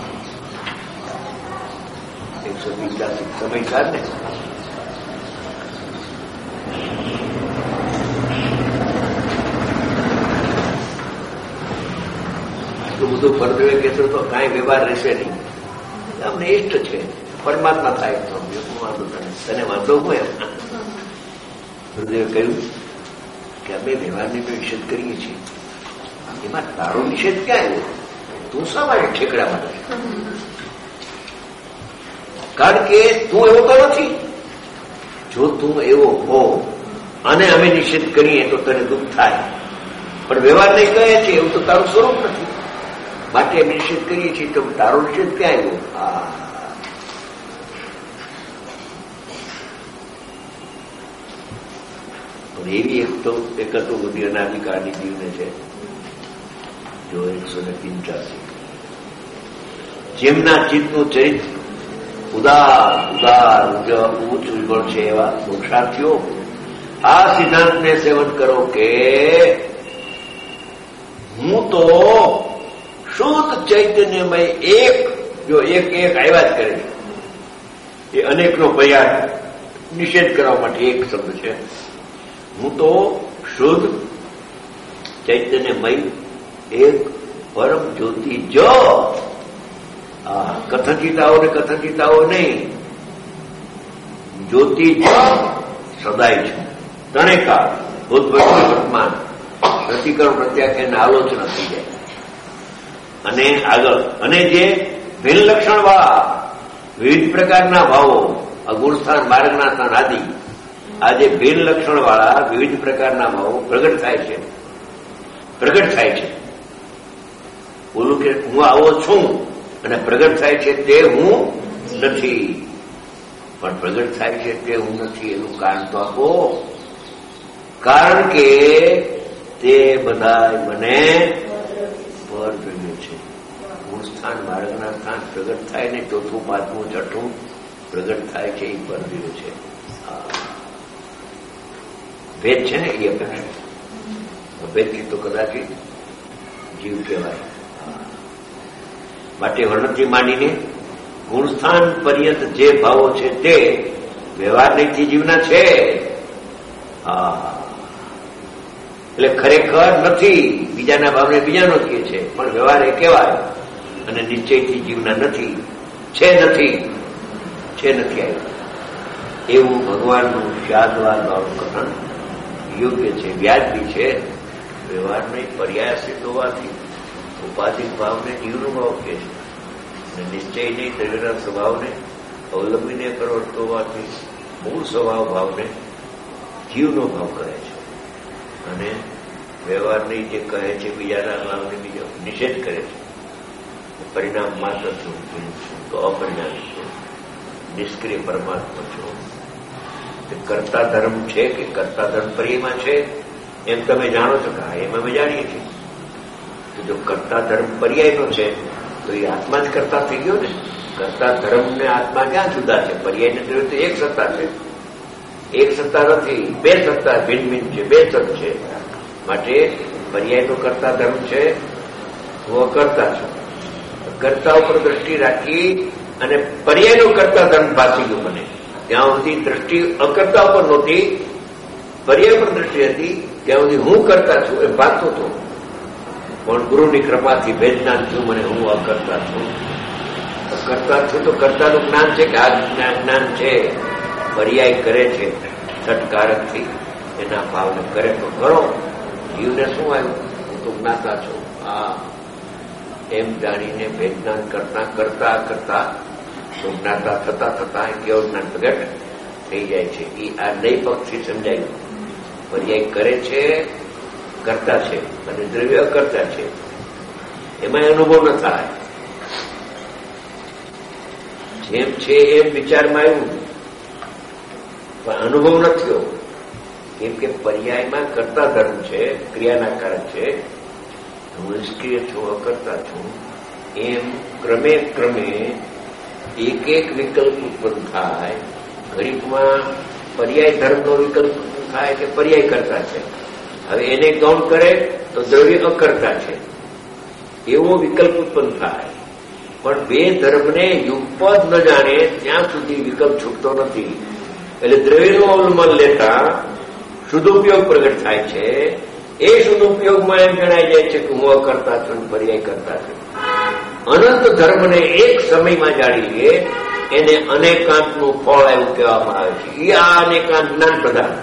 [SPEAKER 2] 185 સમયકાર ને. એટલું બધું પરદ્રવ્ય કહેશો તો કાંઈ વ્યવહાર રહેશે નહીં. અમને ઇષ્ટ છે પરમાત્મા થાય તો વાંધો તને વાંધો હું એમ. ગુરુદેવે કહ્યું કે અમે વ્યવહારને તો નિષેધ કરીએ છીએ, એમાં તારો નિષેધ ક્યાં આવ્યો? તું શા માટે ઠેકડા માટે? કારણ કે તું એવો તો નથી. જો તું એવો હો અને અમે નિષેધ કરીએ તો તને દુઃખ થાય, પણ વ્યવહાર નહીં કહે છે એવું તો તારું સ્વરૂપ નથી. માટે અમે નિષેધ કરીએ છીએ તો તારો નિષેધ ક્યાં આવ્યો? પણ એવી એક તો બધી અનાધિકારની જીવને છે જો 185 જેમના ચિત્તનું ચરિત્ર ઉદાર ઉચ્ચ વિગળ છે એવા પુરુષાર્થીઓ આ સિદ્ધાંતને સેવન કરો કે હું તો શુદ્ધ ચૈતન્યમય એક, જો એક આવ્યા જ કરે એ અનેકનો પ્રયાસ નિષેધ કરવા માટે એક શબ્દ છે. હું તો શુદ્ધ ચૈતન્યમય એક પરમ જ્યોતિ જ કથનચિતાઓ નહીં, જ્યોતિ જ સદાય છે. ત્રણેય ભૂત વર્તમાન પ્રતિકરણ પ્રત્યાખ્યાન આલોચના થઈ જાય. અને આગળ અને જે ભિન્ન લક્ષણવાળા વિવિધ પ્રકારના ભાવો અગુણસ્થાન માર્ગના સ્થાન આદિ આ જે ભિન્ન લક્ષણવાળા વિવિધ પ્રકારના ભાવો પ્રગટ થાય છે. બોલું કે હું આવો છું અને પ્રગટ થાય છે તે હું નથી, પણ પ્રગટ થાય છે તે હું નથી એનું કારણ તો આપો. કારણ કે તે બધા મને પર જોઈએ છે. મૂળ સ્થાન માર્ગના સ્થાન પ્રગટ થાય ને ચોથું પાંચમું છઠ્ઠું પ્રગટ થાય છે એ પર જોઈએ છે. ભેદ છે ને એ અપેક્ષા ભેદથી તો કદાચ જીવ કહેવાય. માટે વર્ણથી માંડીને ગુણસ્થાન પર્યંત જે ભાવો છે તે વ્યવહારનિકથી જીવના છે. એટલે ખરેખર નથી, બીજાના ભાવને બીજાનો કહે છે, પણ વ્યવહાર એ કહેવાય. અને નિશ્ચયથી જીવના નથી, છે નથી આવ્યું એવું ભગવાનનું શાદવાદ ભાવનું કથન યોગ્ય છે, વ્યાજબી છે. વ્યવહારને પર્યાય સિદ્ધ હોવાથી ઉપાધિક ભાવને જીવનો ભાવ કહે છે, અને નિશ્ચય નહીં દ્રવ્યના સ્વભાવને અવલંબીને કરતો હોવાથી મૂળ સ્વભાવ ભાવને જીવનો ભાવ કરે છે. અને વ્યવહારની જે કહે છે બીજાના ભાવને બીજો નિષેધ કરે છે. પરિણામ માત્ર છું તો અપરિણામી છું, નિષ્ક્રિય પરમાત્મા છું. કર્તા ધર્મ છે કે કર્તા ધર્મ પર્યમાં છે એમ તમે જાણો છો કે એમ અમે જાણીએ છીએ. તો જો કર્તા ધર્મ પર્યાયનો છે તો એ આત્મા જ કરતા થઈ ગયો ને. કર્તા ધર્મ ને આત્મા ક્યાં જુદા છે? પર્યાયને જોયું તો એક સત્તા છે, એક સત્તા નથી, બે સત્તા ભિન્ન ભિન્ન છે, બે સત છે. માટે પર્યાયનો કર્તા ધર્મ છે, હું અકર્તા છું. કર્તા ઉપર દ્રષ્ટિ રાખી અને પર્યાયનો કર્તા ધર્મ ભાસી ગયો મને. ત્યાં સુધી દ્રષ્ટિ અકર્તા ઉપર નહોતી, પર્યાય પર દ્રષ્ટિ હતી. ત્યાં સુધી હું કરતા છું એ ભાગતો હતો, પણ ગુરુની કૃપાથી ભેદજ્ઞાન થયું મને હું અકર્તા છું. કરતા છું તો કર્તાનું જ્ઞાન છે કે આ જ્ઞાન છે. પર્યાય કરે છે છટકારકથી, એના ભાવને કરે તો કરો. જીવને શું આવ્યું? હું તો જ્ઞાતા છું એમ જાણીને ભેદજ્ઞાન કરતા કરતા જ્ઞાતા થતા કેવું જ્ઞાન પ્રગટ થઈ જાય છે. એ આ નઈ પક્ષથી સમજાયું. પર્યાય કરે છે, કરતા છે, અને દ્રવ્ય અકર્તા છે. એમાં અનુભવ ન થાય. જેમ છે એમ વિચારમાં આવ્યું પણ અનુભવ ન થયો. કેમ કે પર્યાયમાં કરતા ધર્મ છે, ક્રિયાના કારક છે. હું નિષ્ક્રિય છું, અકર્તા છું. એમ ક્રમે ક્રમે એક એક વિકલ્પ ઉત્પન્ન થાય. ઘડીકમાં પર્યાય ધર્મનો વિકલ્પ થાય કે પર્યાય કરતા છે. હવે એને ગૌણ કરે તો દ્રવ્ય અકર્તા છે એવો વિકલ્પ ઉત્પન્ન થાય. પણ બે ધર્મને યુગપદ ન જાણે ત્યાં સુધી વિકલ્પ છૂટતો નથી. એટલે દ્રવ્યનું અવલંબન લેતા શુદ્ધોપયોગ પ્રગટ થાય છે. એ શુદ્ધોપયોગમાં એમ જણાઈ જાય છે કે હું અકર્તા છું, પર્યાય કરતા છું. અનંત ધર્મને એક સમયમાં જાણી લઈએ એને અનેકાંતનું ફળ એવું કહેવામાં આવે છે. એ આ અનેકાંત જ્ઞાન પ્રધાન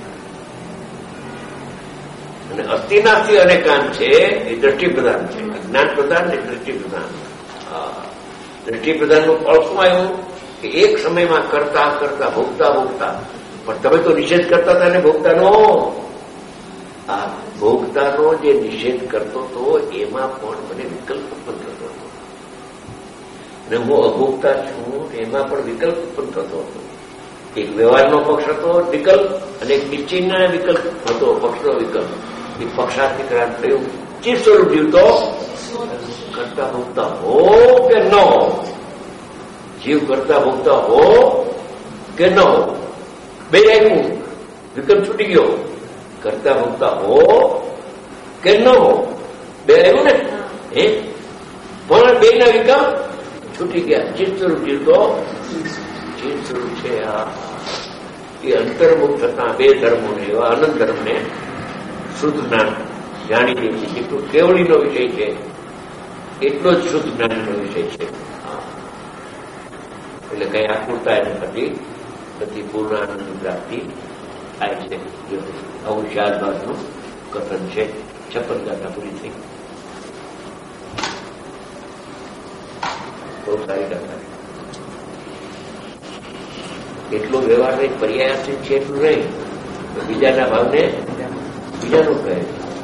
[SPEAKER 2] અને અસ્થિનાસ્તિ અનેકાંત છે એ દ્રષ્ટિ પ્રધાન છે. જ્ઞાન પ્રધાન ને દ્રષ્ટિ પ્રધાન. દ્રષ્ટિ પ્રધાનનું ફળ શું આવ્યું કે એક સમયમાં કરતા કરતા ભોગતા ભોગતા. પણ તમે તો નિષેધ કરતા હતા ને ભોગતાનો. આ ભોગતાનો જે નિષેધ કરતો હતો એમાં પણ મને વિકલ્પ ઉત્પન્ન થતો હતો. અને હું અભોગતા છું એમાં પણ વિકલ્પ ઉત્પન્ન થતો હતો. એક વ્યવહારનો પક્ષ હતો વિકલ્પ, અને એક નિશ્ચયના વિકલ્પ હતો પક્ષનો વિકલ્પ. એ પક્ષાધિકરણ થયું. ચિત્ત સ્વરૂપ જીવતો કરતા ભોગતા હો કે ન હો, જીવ કરતા ભોગતા હો કે ન હો, બે આવ્યું. વિકલ્પ છૂટી ગયો. કરતા ભોગતા હો કે ન હો, બે આવ્યું ને. પણ બે ના વિકલ્પ છૂટી ગયા. ચિત્ત સ્વરૂપ જીવતો ચિત્ત સ્વરૂપ છે. એ અંતર્મુખ થતા બે ધર્મોને એવા અનંત ધર્મને શુદ્ધ જ્ઞાન જાણી લે છે. જેટલું કેવળીનો વિષય છે એટલો જ શુદ્ધ જ્ઞાનનો વિષય છે. એટલે કઈ આકુરતા એને થતી નથી, પૂર્ણ આનંદની પ્રાપ્તિ થાય છે. આવું શારદાસનું કથન છે. 56 ગાથા પૂરી થઈ. બહુ સારી ગાથા. એટલો વ્યવહાર નહીં, પર્યાયાસિત છે એટલું નહીં, બીજાના ભાવને બીજાનું કહે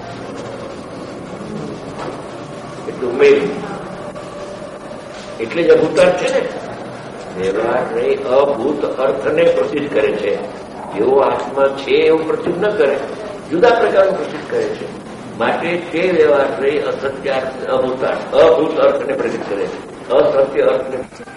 [SPEAKER 2] એટલું ઉમેર્યું. એટલે જ અભૂતાર્થ છે ને. વ્યવહાર નહીં, અભૂત અર્થને પ્રસિદ્ધ કરે છે. જેવો આત્મા છે એવું પ્રસિદ્ધ ન કરે, જુદા પ્રકારનું પ્રસિદ્ધ કરે છે. માટે તે વ્યવહાર નહીં, અસત્ય અભૂત અર્થને પ્રસિદ્ધ કરે છે. અસત્ય અર્થને